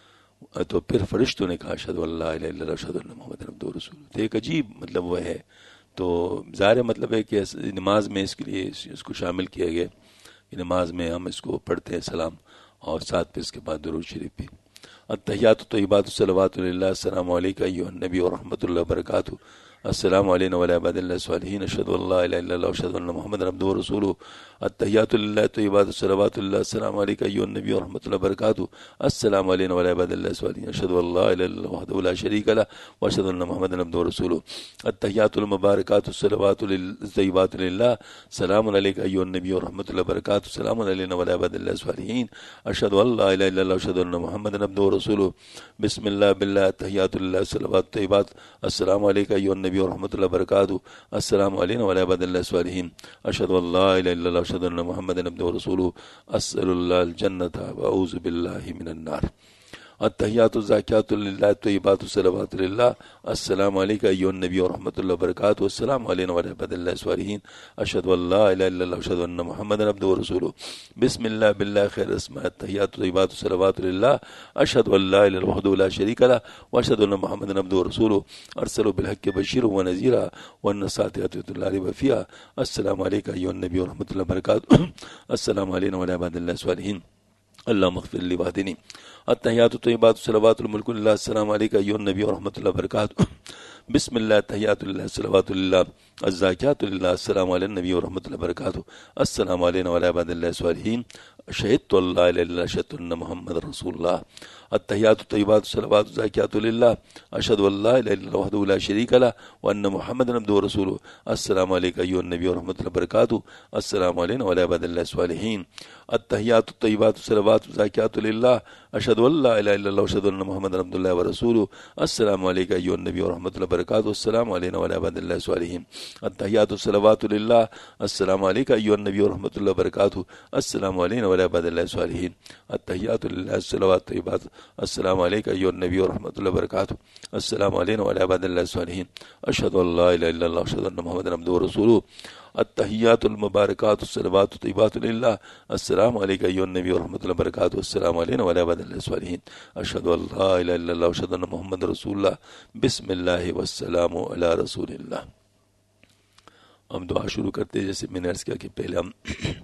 تو پھر فرشتوں نے کہا اشہد ان لا الہ الا اللہ اشہد ان محمد عبدہ ورسولہ. تو ایک عجیب مطلب وہ ہے. تو ظاہر مطلب ہے کہ نماز میں اس کے لیے اس کو شامل کیا گیا کہ نماز میں ہم اس کو پڑھتے ہیں سلام، اور ساتھ پھر اس کے بعد درود شریف بھی. التحیات الطیبات الصلوات للہ السلام علیکم ایھا النبی ورحمۃ اللہ وبرکاتہ. السلام علینا وعلی عباد اللہ الصالحین اشہد ان لا الہ الا اللہ واشہد ان محمد عبدہ ورسولہ التحیات للہ طیبات الصلوات للہ السلام علیکہ ایھا النبی ورحمۃ اللہ وبرکاتہ السلام علینا وعلی عباد اللہ الصالحین اشہد ان لا الہ الا اللہ وحدہ لا شریک لہ واشہد ان محمد عبدہ ورسولہ التحیات المبارکات الصلوات الطیبات للہ السلام علیکہ ایھا النبی ورحمۃ اللہ وبرکاتہ السلام علینا وعلی عباد اللہ الصالحین اشہد ان لا الہ الا اللہ واشہد ان محمد عبدہ ورسولہ بسم اللہ باللہ التحیات للہ الصلوات الطیبات السلام علیکہ ایھا النبی ورحمۃ اللہ وبرکاتہ السلام علینا وعلی عباد اللہ الصالحین اشہد ان لا الہ الا اللہ واشہد ان محمد عبدہ ورسولہ اسأل اللہ الجنۃ واعوذ باللہ من النار التحیات الزاکیات للہ الطیبات الصلوات للہ السلام علیکہ ایھا النبی ورحمۃ اللہ وبرکاتہ السلام علینا وعلی عباد اللہ الصالحین اشہد ان لا الہ الا اللہ اشہد ان محمد عبدہ ورسولہ بسم اللہ باللہ خیر اسماء التحیات الطیبات الصلوات للہ اشہد ان لا الہ الا اللہ وحدہ لا شریک لہ واشہد ان محمد عبدہ ورسولہ ارسلہ بالحق بشیرا ونذیرا وان الساعة لا ریب فیہا السلام علیکہ ایھا النبی ورحمۃ اللہ وبرکاتہ السلام علینا وعلی عباد اللہ الصالحین اللہم اغفر لی واہدنی التحیات الطیبات الصلوات الملک للہ السلام علیکہ ایھا النبی ورحمۃ اللہ وبرکاتہ بسم اللہ التحیات للہ الصلوات للہ الزاکیات للہ السلام علی النبی ورحمۃ اللہ وبرکاتہ السلام علینا وعلی عباد اللہ الصالحین شہدت ان لا الہ الا اللہ اشہدت ان محمد رسول اللہ التحیات الطیبات الصلوات الزاکیات للہ اشہد ان لا الہ الا اللہ وحدہ لا شریک لہ وان محمد عبدہ ورسولہ السلام علیکہ ایھا النبی ورحمۃ اللہ وبرکاتہ السلام علینا وعلی عباد اللہ الصالحین التحیات الطیبات الصلوات الزاکیات للہ اشہد ان لا الہ الا اللہ واشہد ان محمد عبدہ اللہ ورسولہ السلام علیکہ ایھا النبی ورحمۃ اللہ وبرکاتہ السلام علینا وعلی عباد اللہ الصالحین التحیات الصلوات للہ السلام علیکہ ایھا النبی ورحمۃ اللہ وبرکاتہ السلام علینا وعلی عباد اللہ الصالحین التحیات للہ الصلوات الطیبات السلام علیکہ ایھا النبی ورحمۃ اللہ وبرکاتہ السلام علینا وعلی عباد اللہ الصالحین اشہد ان لا الہ الا اللہ واشہد ان محمد عبدہ ورسولہ التحیات المبارکات الصلوات الطیبات للہ السلام علیکہ ایھا النبی ورحمۃ اللہ وبرکاتہ السلام علینا وعلی عباد اللہ الصالحین اشہد ان لا الہ الا اللہ واشہد ان محمد رسول اللہ بسم اللہ والسلام علی رسول اللہ. ہم دعا شروع کرتے ہیں جیسے میں نے عرض کیا کہ پہلے ہم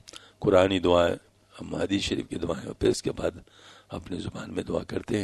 قرآنی دعائیں، ہم حدیث شریف کی دعائیں اور پھر اس کے بعد اپنی زبان میں دعا کرتے ہیں.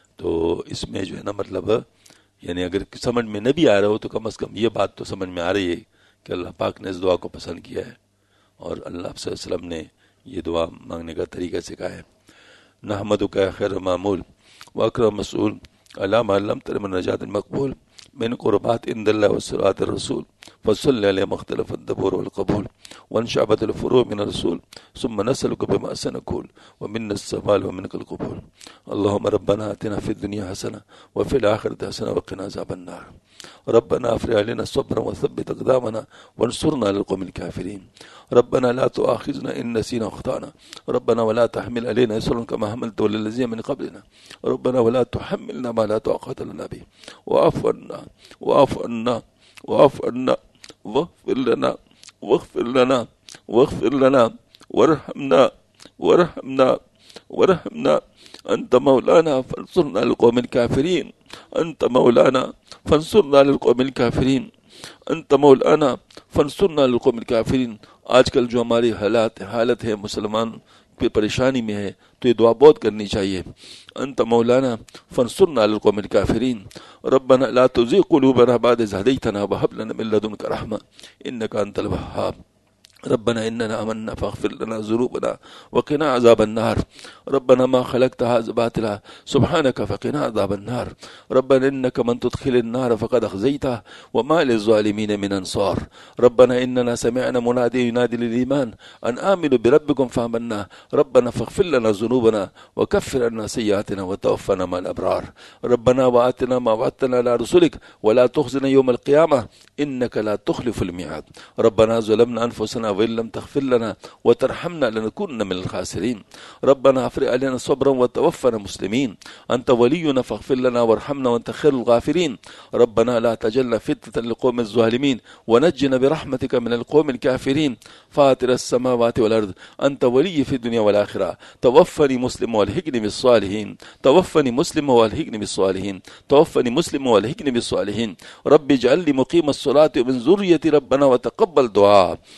تو اس میں جو ہے نا مطلب یعنی اگر سمجھ میں نہ بھی آ رہا ہو تو کم از کم یہ بات تو سمجھ میں آ رہی ہے کہ اللہ پاک نے اس دعا کو پسند کیا ہے اور اللہ صلی اللہ علیہ وسلم نے یہ دعا مانگنے کا طریقہ سکھایا ہے. نحمدک خیر معمول واکرم مسئول علی ما علمتنا من نجات مقبول من قربات عند اللہ وصلاۃ الرسول فصل علیہ مختلف الدبور والقبول وانشعبت الفروع من الرسول ثم نسألك بما سنقول ومن السوال ومنك القبول. اللهم ربنا آتنا في الدنيا حسنة وفي الآخرة حسنة وقنا عذاب النار. ربنا افرغ علينا صبرا وثبت اقدامنا وانصرنا على القوم الكافرين. ربنا لا تؤاخذنا ان نسينا واخطانا. ربنا ولا تحمل علينا اصرا كما حملته على الذين من قبلنا. ربنا ولا تحملنا ما لا طاقة لنا به واعف عنا واعف عنا واعف عنا واغفر لنا واغفر لنا واغفر لنا وارحمنا وارحمنا وارحمنا. انت مولانا فانصرنا على القوم الكافرين. انت مولانا فانصرنا على القوم الكافرين. انت مولانا فانصرنا على القوم الكافرين. آج کل جو ہماری حالت ہے مسلمان پہ پریشانی میں ہے تو یہ دعا بہت کرنی چاہیے. انت مولانا فانصرنا على القوم الكافرين. ربنا لا تزغ قلوبنا بعد إذ هديتنا وهب لنا من لدنك رحمة إنك أنت الوهاب. ربنا إننا آمنا فاغفر لنا ذنوبنا وقنا عذاب النار. ربنا ما خلقت هذا باطلا سبحانك فقنا عذاب النار. ربنا إنك من تدخل النار فقد أخزيته وما للظالمين من أنصار. ربنا إننا سمعنا منادي ينادي للإيمان أن آمنوا بربكم فآمنا. ربنا فاغفر لنا ذنوبنا وكفر عنا سيئاتنا وتوفنا مع الأبرار. ربنا وآتنا ما وعدتنا على رسلك ولا تخزنا يوم القيامة إنك لا تخلف الميعاد. ربنا ظلمنا أنفسنا وإن لم تغفر لنا وترحمنا لنكونن من الخاسرين. ربنا افرغ علينا صبرا وتوفنا مسلمين. أنت ولينا فاغفر لنا وارحمنا وأنت خير الغافرين. ربنا لا تجعلنا فتنة للقوم الظالمين ونجنا برحمتك من القوم الكافرين. فاطر السماوات والأرض أنت ولي في الدنيا والآخرة. توفني مسلم والحقني بالصالحين. توفني مسلم والحقني بالصالحين. توفني مسلم والحقني بالصالحين. رب اجعلني مقيم الصلاة ومن ذريتي ربنا وتقبل دعاء. رب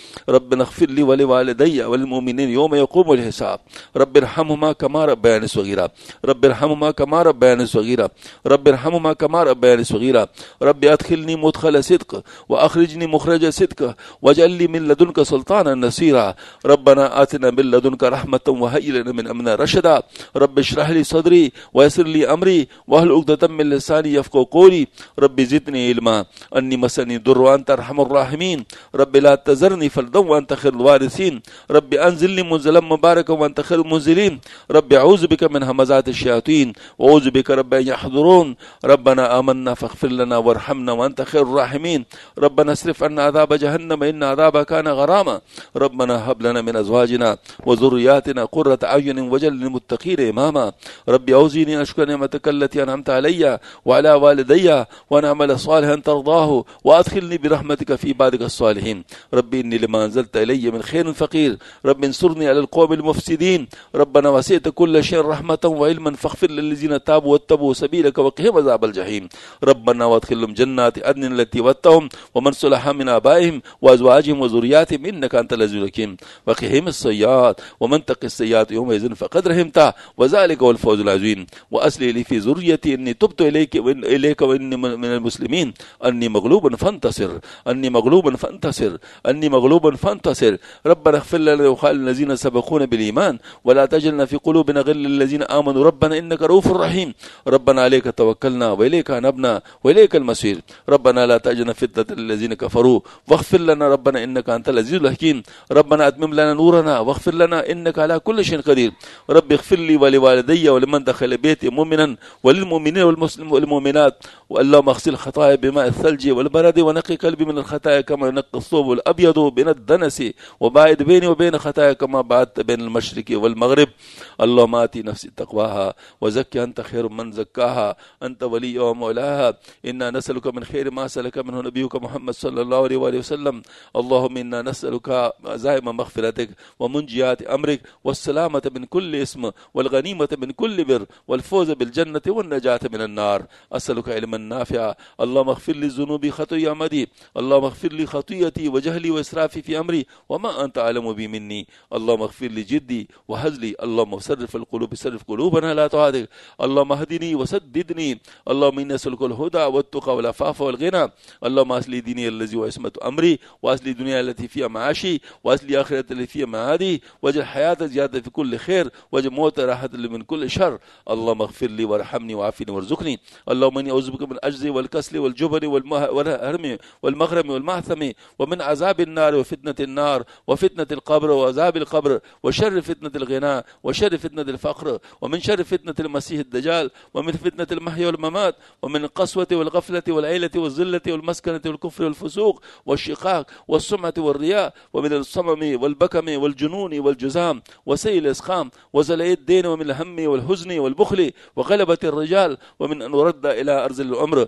ربنا اغفر لي ولوالدي وللمؤمنين يوم يقوم الحساب رب ارحمهما كما ربياني صغيرا رب ارحمهما كما ربياني صغيرا رب ارحمهما كما ربياني صغيرا رب أدخلني مدخل صدق وأخرجني مخرج صدق واجعل لي من لدنك سلطانا نصيرا ربنا آتنا من لدنك رحمة وهيئ لنا من أمرنا رشدا رب اشرح لي صدري ويسر لي أمري واحلل عقدة من لساني يفقهوا قولي رب زدني علما أني مسني الضر وأنت أرحم الراحمين رب لا تذرني فردا وأنت خير الوارثين رب أنزلني منزلا مباركا وأنت خير المنزلين رب أعوذ بك من همزات الشياطين وأعوذ بك رب أن يحضرون ربنا آمنا فاغفر لنا وارحمنا وأنت خير الراحمين ربنا اصرف عنا عذاب جهنم إن عذابها كان غراما ربنا هب لنا من أزواجنا وذرياتنا قرة أعين واجعلنا للمتقين إماما رب أوزعني أن أشكر نعمتك التي أنعمت علي وعلى والدي وأن أعمل صالحا ترضاه وأدخلني برحمتك في عبادك الصالحين رب إني لما أنزلت إلي من خير فقير رب انصرني على القوم المفسدين ربنا وسعت كل شيء رحمة وعلما فاغفر للذين تابوا واتبعوا سبيلك وقهم عذاب الجحيم ربنا وادخلهم جنات عدن التي وعدتهم ومن صلح من آبائهم وأزواجهم وذرياتهم إنك أنت العزيز الحكيم وقهم السيئات ومن تق السيئات يومئذ فقد رحمته وذلك هو الفوز العظيم وأصلح لي في ذريتي إني تبت إليك وإني من المسلمين أني مغلوب فانتصر أني مغلوب فانتصر أني مغلوب فانتصر ربنا اغفر لنا وخالنا الذين سبقونا بالإيمان ولا تجعلنا في قلوبنا غل للذين آمنوا ربنا إنك رؤوف رحيم ربنا عليك توكلنا وإليك أنبنا وإليك المصير ربنا لا تجعلنا فتنة للذين كفروا واغفر لنا ربنا إنك أنت العزيز الحكيم ربنا أتمم لنا نورنا واغفر لنا إنك على كل شيء قدير رب اغفر لي ولوالدي ولمن دخل بيتي مؤمنا وللمؤمنين والمؤمنات اللهم اغسل خطايا بماء الثلج والبرد ونقي قلبي من الخطايا كما ينقى الثوب الأبيض من الدنس وباعد بيني وبين خطايا كما بعدت بين المشرق والمغرب اللهم آتي نفسي تقواها وزكي أنت خير من زكاها أنت ولي ومولاها إنا نسألك من خير ما سألك منه نبيك محمد صلى الله عليه وآله وسلم اللهم إنا نسألك عزائم مغفرتك ومنجيات أمرك والسلامة من كل اسم والغنيمة من كل بر والفوز بالجنة والنجاة من النار أسألك علما نافعا اللهم اغفر لي ذنوبي خطايا مدي اللهم اغفر لي خطيئتي وجهلي وإسرافي في أمري وما أنت أعلم بي مني اللهم اغفر لي جدي وهزلي اللهم صرف القلوب صرف قلوبنا لا تعادل اللهم اهدني وسددني اللهم إني أسألك الهدى والتقى والعفاف والغنى اللهم أصلي ديني الذي هو عصمة أمري وأصلي دنيا التي فيها معاشي وأصلي آخرة التي فيها معادي واجعل حياة زيادة في كل خير واجعل موت راحة من كل شر اللهم اغفر لي وارحمني وعافني وارزقني اللهم إني أعوذ بك من العجز والكسل والجبن والهرم والمغرم والمعثم ومن عذاب النار وفتنة النار وفتنة القبر وعذاب القبر وشر فتنة الغنى وشر فتنة الفقر ومن شر فتنة المسيح الدجال ومن فتنة المحيا والممات ومن القسوة والغفلة والعيلة والذلة والمسكنة والكفر والفسوق والشقاق والسمعة والرياء ومن الصمم والبكم والجنون والجزام وسيء الإسقام وزلي الدين ومن الهم والحزن والبخل وغلبة الرجال ومن أن ورد إلى أرض الأمر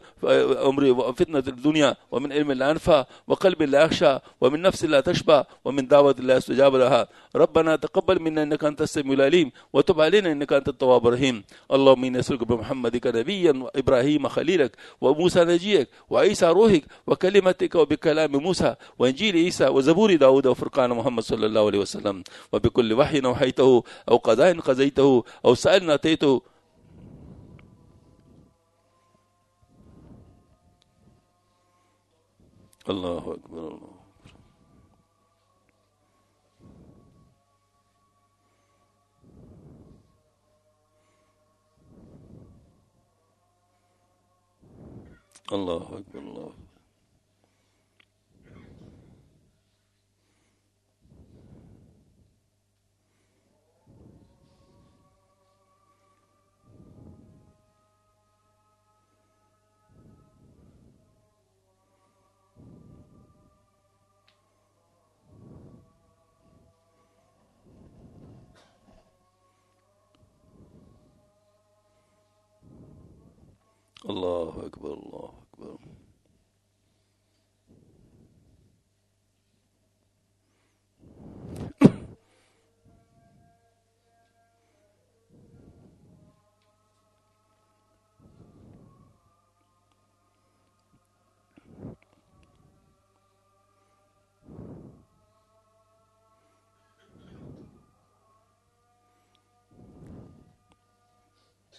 فتنة الدنيا ومن علم لا ينفع وقلب لا يخشى ومن نفس لا تشبع ومن دعوة لا يستجاب لها ربنا تقبل منا إنك أنت السميع العليم وتب علينا إنك أنت التواب الرحيم اللهم إنا نسألك بمحمدك نبيا وإبراهيم خليلك وموسى نجيك وعيسى روحك وكلمتك وبكلام موسى وإنجيل عيسى وزبور داود وفرقان محمد صلى الله عليه وسلم وبكل وحي أوحيته أو قضاء قضيته أو سائل أتيته الله أكبر الله أكبر الله الله أكبر الله أكبر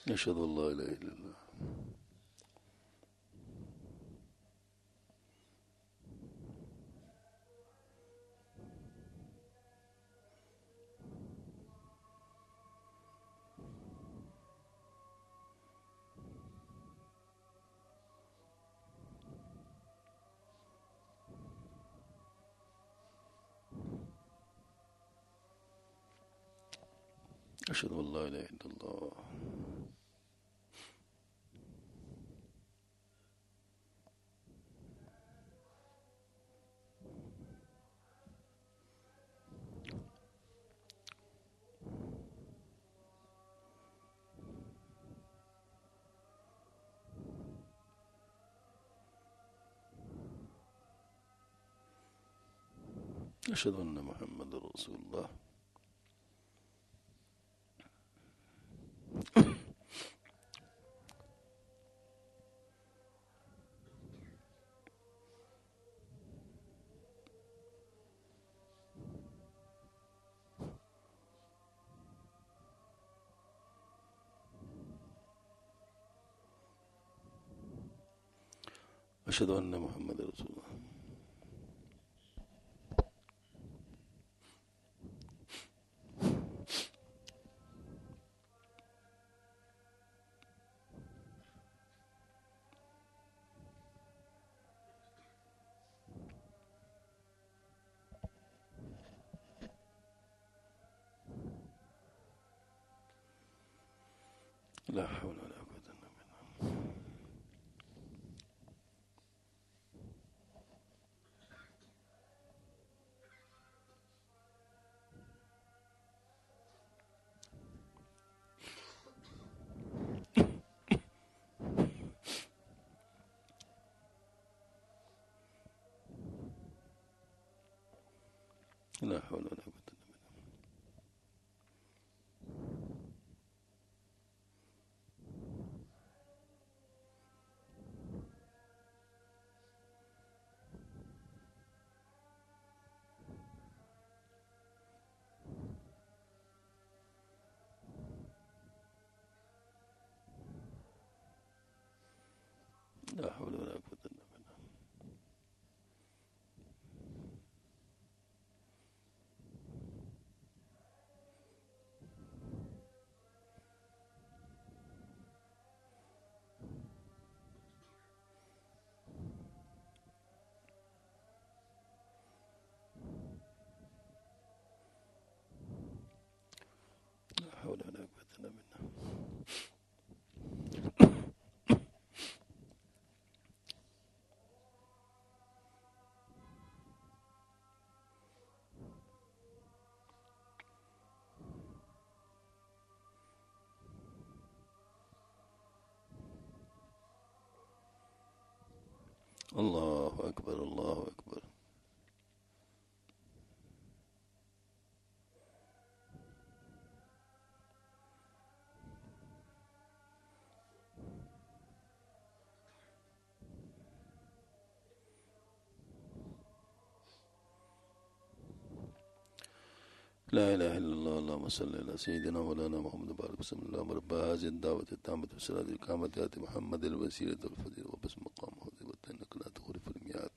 अशहदु अल्ला इलाहा इल्लल्लाह अशहदु अल्ला इलाहा इल्लल्लाह अशहदु अन्ना मुहम्मदुर रसूलुल्लाह अशहदु अन्ना मुहम्मदुर रसूलुल्लाह ला हौला वला कुव्वता इल्ला बिल्लाह ला हौला वला कुव्वता لا حول ولا قوة إلا بالله لا حول ولا قوة إلا بالله الله أكبر الله أكبر لا إله إلا الله اللهم صل على سيدنا مولانا محمد بارك وسلم اللهم رب هذه الدعوة التامة والصلاة القامة آت محمد الوسيلة والفضيلة وبس مقامه ذي إنك لا تخلف الميعاد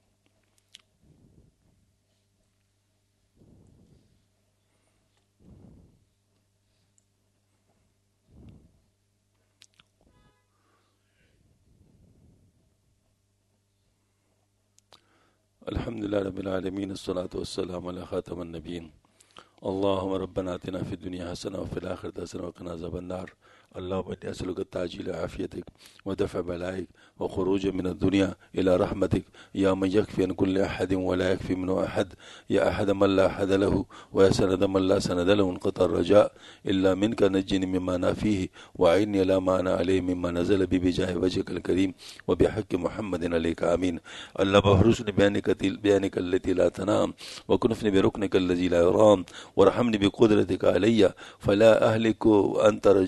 الحمد لله رب العالمين الصلاة والسلام على خاتم النبيين اللهم ربنا آتنا في الدنيا حسنة وفي الآخرة حسنة وقنا عذاب النار اللهم إني أسألك تعجيل عافيتك ودفع بلائك وخروج من الدنيا إلى رحمتك يا من يكفي عن كل أحد ولا يكفي منه أحد يا أحد من لا أحد له ويا سند من لا سند له انقطع الرجاء إلا منك نجني مما أنا فيه وأعني لا ما أنا عليه مما نزل بي بجاه وجهك الكريم وبحق محمد عليك آمين اللهم احرسني بيانك التي لا تنام وكنفني بركنك الذي لا يرام وارحمني بقدرتك علي فلا أهلك أنت رجائي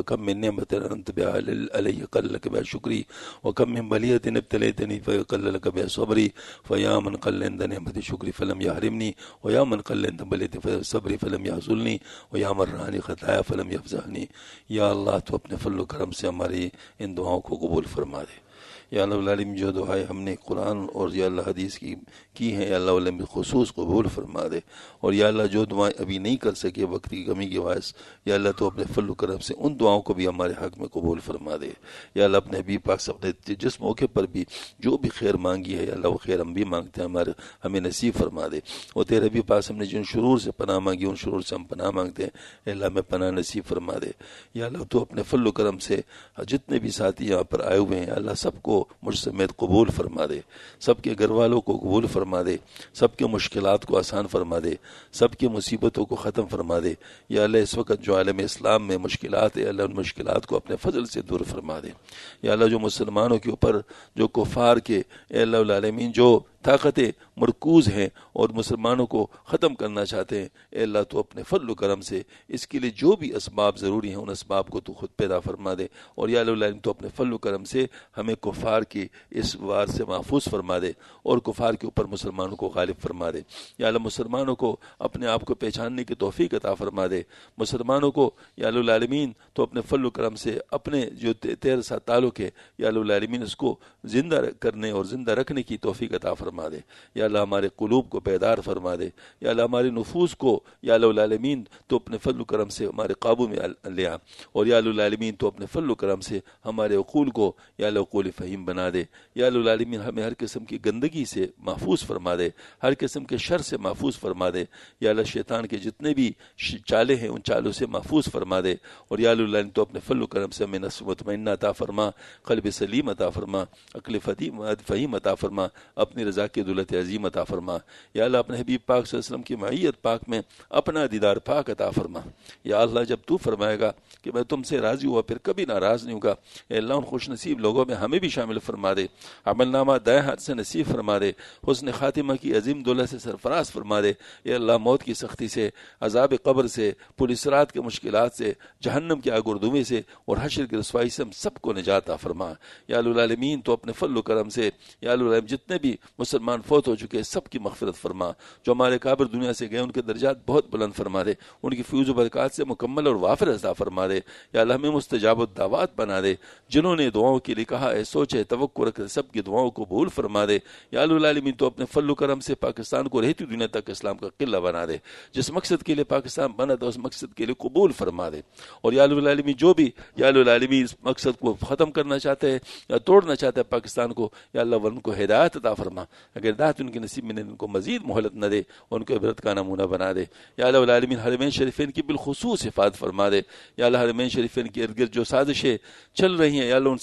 فکم من نعمت انت بها علی قل لك بها شکری وکم من بلیۃ ابتلیتنی فقل لك بها صبری فیا من قل عند نعمت شکری فلم یحرمنی ویا من قل عند بلیۃ صبری فلم یحزلنی ویا من رانی خطایا فلم یفضحنی. یا اللہ تو اپنے فضل و کرم سے ہماری ان دعاؤں کو قبول فرما دے. یا اللہ العالمین جو دعائیں ہم نے قرآن اور یا اللہ حدیث کی ہیں یا اللہ العالمین خصوص قبول فرما دے. اور یا اللہ جو دعائیں ابھی نہیں کر سکے وقت کی کمی کے باعث یا اللہ تو اپنے فضل و کرم سے ان دعاؤں کو بھی ہمارے حق میں قبول فرما دے. یا اللہ اپنے حبیب پاک سے اپنے جس موقع پر بھی جو بھی خیر مانگی ہے یا اللہ وہ خیر ہم بھی مانگتے ہیں ہمیں نصیب فرما دے. اور تیرے حبیب پاک ہم نے جن شرور سے پناہ مانگی ان شرور سے ہم پناہ مانگتے ہیں اے اللہ ہمیں پناہ نصیب فرما دے. یا اللہ تو اپنے فضل و کرم سے جتنے بھی ساتھی یہاں پر آئے ہوئے ہیں اللہ سب کو مجھ سمیت قبول فرما دے. سب کے گھر والوں کو قبول فرما دے. سب کے مشکلات کو آسان فرما دے. سب کی مصیبتوں کو ختم فرما دے. یا اللہ اس وقت جو عالم اسلام میں مشکلات ہے اللہ ان مشکلات کو اپنے فضل سے دور فرما دے. یا اللہ جو مسلمانوں کے اوپر جو کفار کے اے اللہ العالمین جو طاقتیں مرکوز ہیں اور مسلمانوں کو ختم کرنا چاہتے ہیں اے اللہ تو اپنے فضل و کرم سے اس کے لیے جو بھی اسباب ضروری ہیں ان اسباب کو تو خود پیدا فرما دے. اور یا اللہ تو اپنے فضل و کرم سے ہمیں کفار کی اس وار سے محفوظ فرما دے اور کفار کے اوپر مسلمانوں کو غالب فرما دے. یا اللہ مسلمانوں کو اپنے آپ کو پہچاننے کی توفیق عطا فرما دے. مسلمانوں کو یا اللہ العالمین تو اپنے فضل و کرم سے اپنے جو تیرے ساتھ تعلق ہے یا اللہ العالمین اس کو زندہ کرنے اور زندہ رکھنے کی توفیق عطا فرما دے. یا اللہ ہمارے قلوب کو بیدار فرما دے. یا اللہ ہمارے نفوس کو یا اللہ العالمین تو اپنے فضل و کرم سے ہمارے قابو میں لے آ. اور یا اللہ العالمین تو اپنے فضل و کرم سے ہمارے عقول کو یا اللہ عقول فہیم بنا دے. یا اللہ العالمین ہمیں ہر قسم کی گندگی سے محفوظ فرما دے. ہر قسم کے شر سے محفوظ فرما دے. یا اللہ شیطان کے جتنے بھی چالے ہیں ان چالوں سے محفوظ فرما دے. اور یا اللہ العالمین تو اپنے فضل و کرم سے ہمیں نفس مطمئنہ عطا فرما. قلب سلیم عطا فرما. عقل فہیم عطا فرما. اپنی رضا کی دولت عظیم عطا فرما. یا اللہ اپنے حبیب پاک صلی اللہ علیہ وسلم کی معیت پاک میں اپنا دیدار پاک عطا فرما. یا اللہ جب تو فرمائے گا کہ میں تم سے راضی ہوا پھر کبھی ناراض نہیں ہوگا اے اللہ ان خوش نصیب لوگوں میں ہمیں بھی شامل فرما دے. عمل نامہ دائیں ہاتھ سے نصیب فرما دے. حسن خاتمہ کی عظیم دولت سے سرفراز فرما دے. اے اللہ موت کی سختی سے عذاب قبر سے پولیس رات کے مشکلات سے جہنم کی آگ و دھویں سے اور حشر کی رسوائی سے ہم سب کو نجات عطا فرما. یا اللہ العالمین تو اپنے فضل و کرم سے یا اللہ العالمین جتنے بھی مسلمان فوت ہو چکے سب کی مغفرت فرما. جو ہمارے کابر دنیا سے گئے ان کے درجات بہت بلند فرما دے. ان کی فیوز و برکات سے مکمل اور وافر عطا فرما دے. یا اللہ ہمیں مستجاب الدعوات بنا دے. جنہوں نے دعاؤں کے لیے کہا ہے سوچے توقع رکھے سب کی دعاؤں کو قبول فرما دے. یا اللہ العالمین تو اپنے فضل و کرم سے پاکستان کو رہتی دنیا تک اسلام کا قلعہ بنا دے. جس مقصد کے لیے پاکستان بنا تھا اس مقصد کے لیے قبول فرما دے. اور یا اللہ العالمین جو بھی یا اللہ العالمین اس مقصد کو ختم کرنا چاہتے ہیں یا توڑنا چاہتے ہیں پاکستان کو یا اللہ ان کو ہدایت عطا فرما. اگر ہدایت ان کے نصیب میں ان کو مزید مہلت نہ دے ان کو عبرت کا نمونہ بنا دے. یا اللہ العالمین حرمین شریفین کی بالخصوص حفاظت فرما دے. یا اللہ حرمین شریفین کے ارد گرد جو سازشیں چل رہی ہیں یا اللہ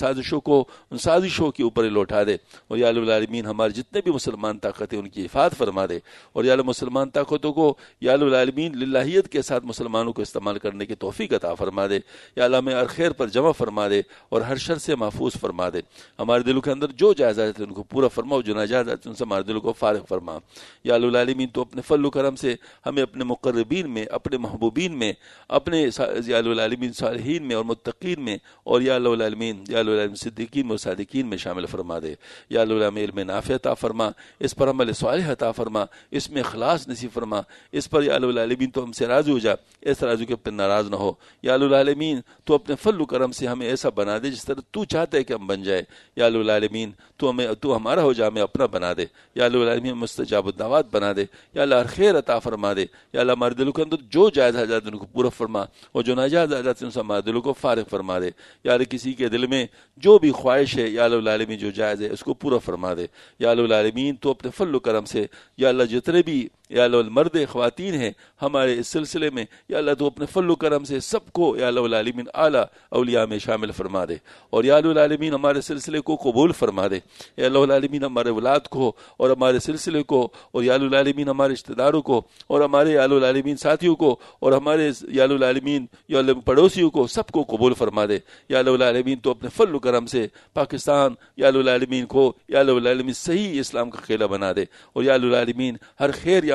ان سازشوں کے اوپر لوٹا دے. اور یا اللہ العالمین ہمارے جتنے بھی مسلمان طاقتیں ان کی حفاظت فرما دے. اور یا اللہ مسلمان طاقتوں کو یا اللہ العالمین للہیت کے ساتھ مسلمانوں کو استعمال کرنے کی توفیق عطا فرما دے. یا اللہ ہمیں ہر خیر پر جمع فرما دے اور ہر شر سے محفوظ فرما دے. ہمارے دلوں کے اندر جو جائزات ہیں ان کو پورا فرما جو ناجائز ان سے ہمارے دلوں کو فارغ فرما. یا اللہ العالمین تو اپنے فضل و کرم سے ہمیں اپنے مقربین میں اپنے محبوبین میں اپنے یا اللہ العالمین صالحین میں اور متقین میں اور یا اللہ العالمین صدیقین میں اور صادقین میں شامل فرما دے. یا اللہ العالمین علم نافع عطا فرما. اس پر عمل صالح عطا فرما. اس میں اخلاص نصیب فرما. اس پر یا اللہ العالمین تو ہم سے راضی ہو جا اس راضی کے پر ناراض نہ ہو. یا اللہ العالمین تو اپنے فضل و کرم سے ہمیں ایسا بنا دے جس طرح تو چاہتا ہے کہ ہم بن جائے. یا اللہ العالمین تو ہمارا ہو جا ہمیں اپنا بنا دے. یا اللہ العالمین مستجاب الدعوات بنا دے. یا اللہ خیر عطا فرما دے. یا اللہ ہمارے دلوں کے اندر جو جائز حاجات ان کو پورا فرما اور جو ناجائز حاجات ان سے ہمارے دلوں کو فارغ فرما دے. یا اللہ کسی کے دل میں جو بھی خواہش ہے یا اللہ العالمین جو جائز ہے اس کو پورا فرما دے. یا اللہ العالمین تو اپنے فضل و کرم سے یا اللہ جتنے بھی یا اللہ مرد خواتین ہیں ہمارے اس سلسلے میں یا اللہ تو اپنے فضل و کرم سے سب کو یا اللہ العالمین اعلیٰ اولیاء میں شامل فرما دے. اور یا اللہ العالمین ہمارے سلسلے کو قبول فرما دے. یا اللہ العالمین ہمارے اولاد کو اور ہمارے سلسلے کو اور یا اللہ العالمین ہمارے رشتہ داروں کو اور ہمارے یا اللہ العالمین ساتھیوں کو اور ہمارے یا اللہ العالمین یا اللہ پڑوسیوں کو سب کو قبول فرما دے. یا اللہ العالمین تو اپنے فضل و کرم سے پاکستان یا اللہ العالمین کو یا اللہ العالمین صحیح اسلام کا قلعہ بنا دے. اور یا اللہ العالمین ہر خیر یہاں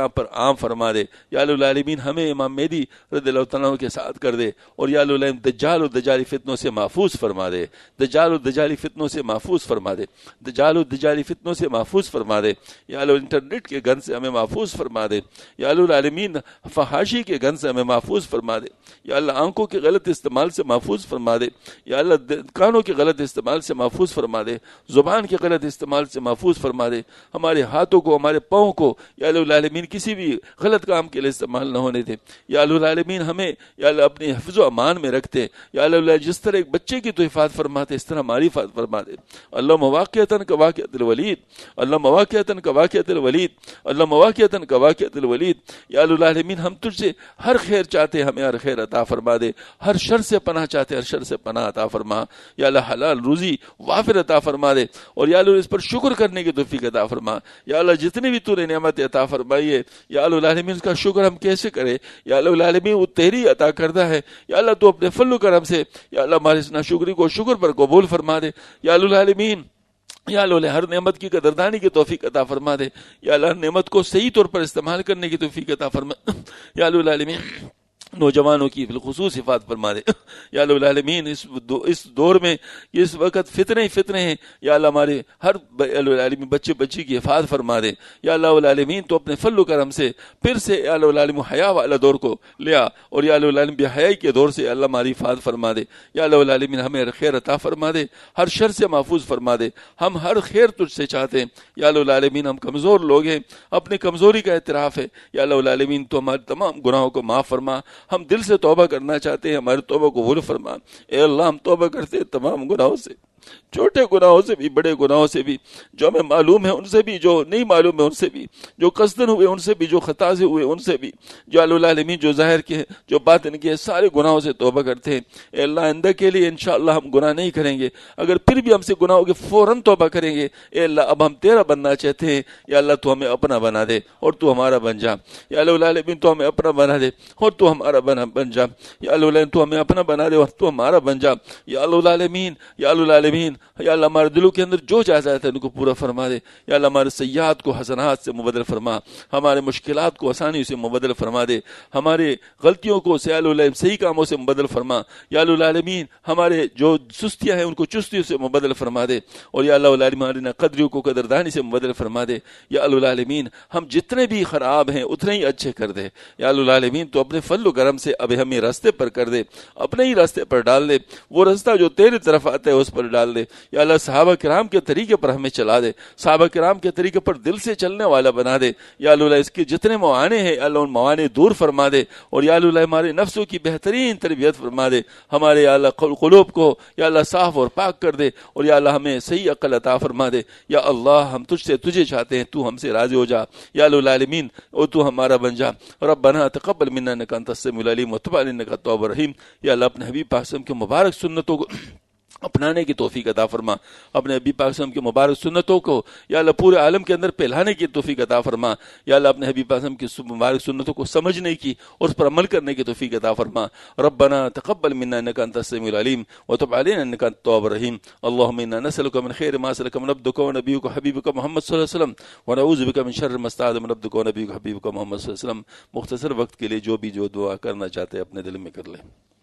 یہاں پر عام فرما دے. یا الہ العالمین ہمیں امام مہدی رضی اللہ تعالیٰ عنہ کے ساتھ کر دے, اور یا الہ العالمین دجال و دجالی فتنوں سے محفوظ فرما دے, دجال و دجالی فتنوں سے محفوظ فرما دے, دجال و دجالی فتنوں سے محفوظ فرما دے. یا الہ انٹرنیٹ کے گن سے ہمیں محفوظ فرما دے. یا الہ العالمین فحاشی کے گن سے ہمیں محفوظ فرما دے. یا اللہ آنکھوں کے غلط استعمال سے محفوظ فرما دے. یا اللہ کانوں کے غلط استعمال سے محفوظ فرما دے, زبان کے غلط استعمال سے محفوظ فرما دے. ہمارے ہاتھوں کو, ہمارے پاؤں کو یا الہ العالمین کسی بھی غلط کام کے لیے استعمال نہ ہونے دے. یا الہ العالمین ہمیں یا اللہ اپنی حفظ و امان میں رکھتے. یا اللہ جس طرح ایک بچے کی تو حفاظت فرماتے اس طرح ہماری حفاظت فرما دے. اللہ مواقعتاً کا واقعۃ الولید, اللہ مواقعتاً کا واقعۃ الولید, اللہ مواقعتاً کا واقعۃ الولید. یا الہ العالمین ہم تجھ سے ہر خیر چاہتے, ہمیں ہر خیر عطا فرما دے. ہر شر سے پناہ چاہتے, ہر شر سے پناہ عطا فرما. یا اللہ حلال روزی وافر عطا فرما دے, اور یا اللہ اس پر شکر کرنے کی توفیق عطا فرما. یا اللہ جتنی بھی تو نے نعمت عطا فرمائی ہے یا الہ العالمین اس کا شکر ہم کیسے کریں. یا الہ العالمین وہ تیری عطا کردہ ہے. یا اللہ تو اپنے فضل و کرم سے یا اللہ ہماری اس ناشکری کو شکر پر قبول فرما دے. یا الہ العالمین یا اللہ ہر نعمت کی قدردانی کی توفیق عطا فرما دے. یا اللہ ہر نعمت کو صحیح طور پر استعمال کرنے کی توفیق عطا فرما. یا الہ العالمین نوجوانوں کی بالخصوص حفاظت فرما دے. یا اللہ العالمین اس دور میں اس وقت فتنے ہیں. یا اللہ ہمارے ہر العالمین بچے بچی کی حفاظت فرما دے. یا اللہ العالمین تو اپنے فضل و کرم سے پھر سے یا اللہ العالمین حیا والا دور کو لیا, اور یا اللہ العالمین بے حیائی کے دور سے اللہ ہماری حفاظت فرما دے. یا اللہ العالمین ہمیں ہر خیر عطا فرما دے, ہر شر سے محفوظ فرما دے. ہم ہر خیر تجھ سے چاہتے ہیں. یا اللہ العالمین ہم کمزور لوگ ہیں, اپنی کمزوری کا اعتراف ہے. یا اللہ العالمین تو ہمارے تمام گناہوں کو معاف فرما. ہم دل سے توبہ کرنا چاہتے ہیں, ہمارے توبہ کو قبول فرما. اے اللہ ہم توبہ کرتے ہیں تمام گناہوں سے, چھوٹے گناہوں سے بھی, بڑے گناہوں سے بھی, جو ہمیں معلوم ہے ان سے بھی, جو نہیں معلوم ہے ان سے بھی, جو قصدن ہوئے ان سے بھی, جو خطا سے ہوئے ان سے بھی. جو اللہ العالمین جو ظاہر کے جو باطن کے سارے گناہوں سے توبہ کرتے ہیں. اے اللہ آئندہ کے لیے انشاءاللہ ہم گناہ نہیں کریں گے. اگر پھر بھی ہم سے گناہوں کے فوراً توبہ کریں گے. اے اللہ اب ہم تیرا بننا چاہتے ہیں. یا اللہ تو ہمیں اپنا بنا دے اور تو ہمارا بن جا. یا اللہ العالمین تو ہمیں اپنا بنا دے اور تو ہمارا بن جا. یا اللہ العالمین تو ہمیں اپنا بنا دے اور تو ہمارا بن جا. یا اللہ العالمین یا اللہ العالمین یا اللہ ہمارے دلوں کے اندر جو جائزہ ہے ان کو پورا فرما دے. یا اللہ ہمارے سیئات کو حسنات سے مبدل فرما, ہمارے مشکلات کو آسانی سے مبدل فرما دے, ہمارے غلطیوں کو صحیح کاموں سے مبدل فرما. یا اللہ العالمین ہمارے جو سستیاں ہیں ان کو چستیوں سے مبدل فرما دے, اور یا اللہ العالمین ہماری ناقدریوں کو قدردانی سے مبدل فرما دے. یا اللہ العالمین ہم جتنے بھی خراب ہیں اتنے ہی اچھے کر دے. یا اللہ العالمین تو اپنے فضل و کرم سے اب ہمیں راستے پر کر دے, اپنے ہی راستے پر ڈال دے, وہ راستہ جو تیری طرف آتا ہے اس پر ڈال دے. یا اللہ صحابہ کرام کے طریقے پر ہمیں چلا دے, صحابہ کرام کے طریقے پر دل سے چلنے والا بنا دے. یا اللہ اس کے جتنے موانع ہیں اللہ ان موانع دور فرما دے, اور یا اللہ ہمارے نفسوں کی بہترین تربیت فرما دے. ہمارے یا اللہ قلوب کو یا اللہ صاف اور پاک کر دے, اور یا اللہ ہمیں صحیح عقل عطا فرما دے. یا اللہ ہم تجھے چاہتے ہیں, تو ہم سے راضی ہو جا. یا اللہ العالمین اور تو ہمارا بن جا. ربنا تقبل منا انک انت السمیع العلیم وتب علینا انک التواب الرحیم. یا اللہ اپنے حبیب پاک صلی اللہ علیہ وسلم کے مبارک سنتوں کو اپنانے کی توفیق عطا فرما. اپنے حبیب پاک صلی اللہ علیہ وسلم کے مبارک سنتوں کو یا اللہ پورے عالم کے اندر پھیلانے کی توفیق عطا فرما. یا اللہ اپنے حبیب پاک صلی اللہ علیہ وسلم کی مبارک سنتوں کو سمجھنے کی اور اس پر عمل کرنے کی توفیق عطا فرما. ربنا تقبل منا انک انت السمیع العلیم وتب علینا انک انت التواب الرحیم. اللهم انا نسألك من خير ما سألك من عبدك ونبيك وحبيبك محمد صلی اللہ علیہ وسلم ونعوذ بك من شر ما استعاذ من عبدك ونبيك وحبيبك محمد صلی اللہ علیہ وسلم. مختصر وقت کے لیے جو دعا کرنا چاہتے ہیں اپنے دل میں کر لیں.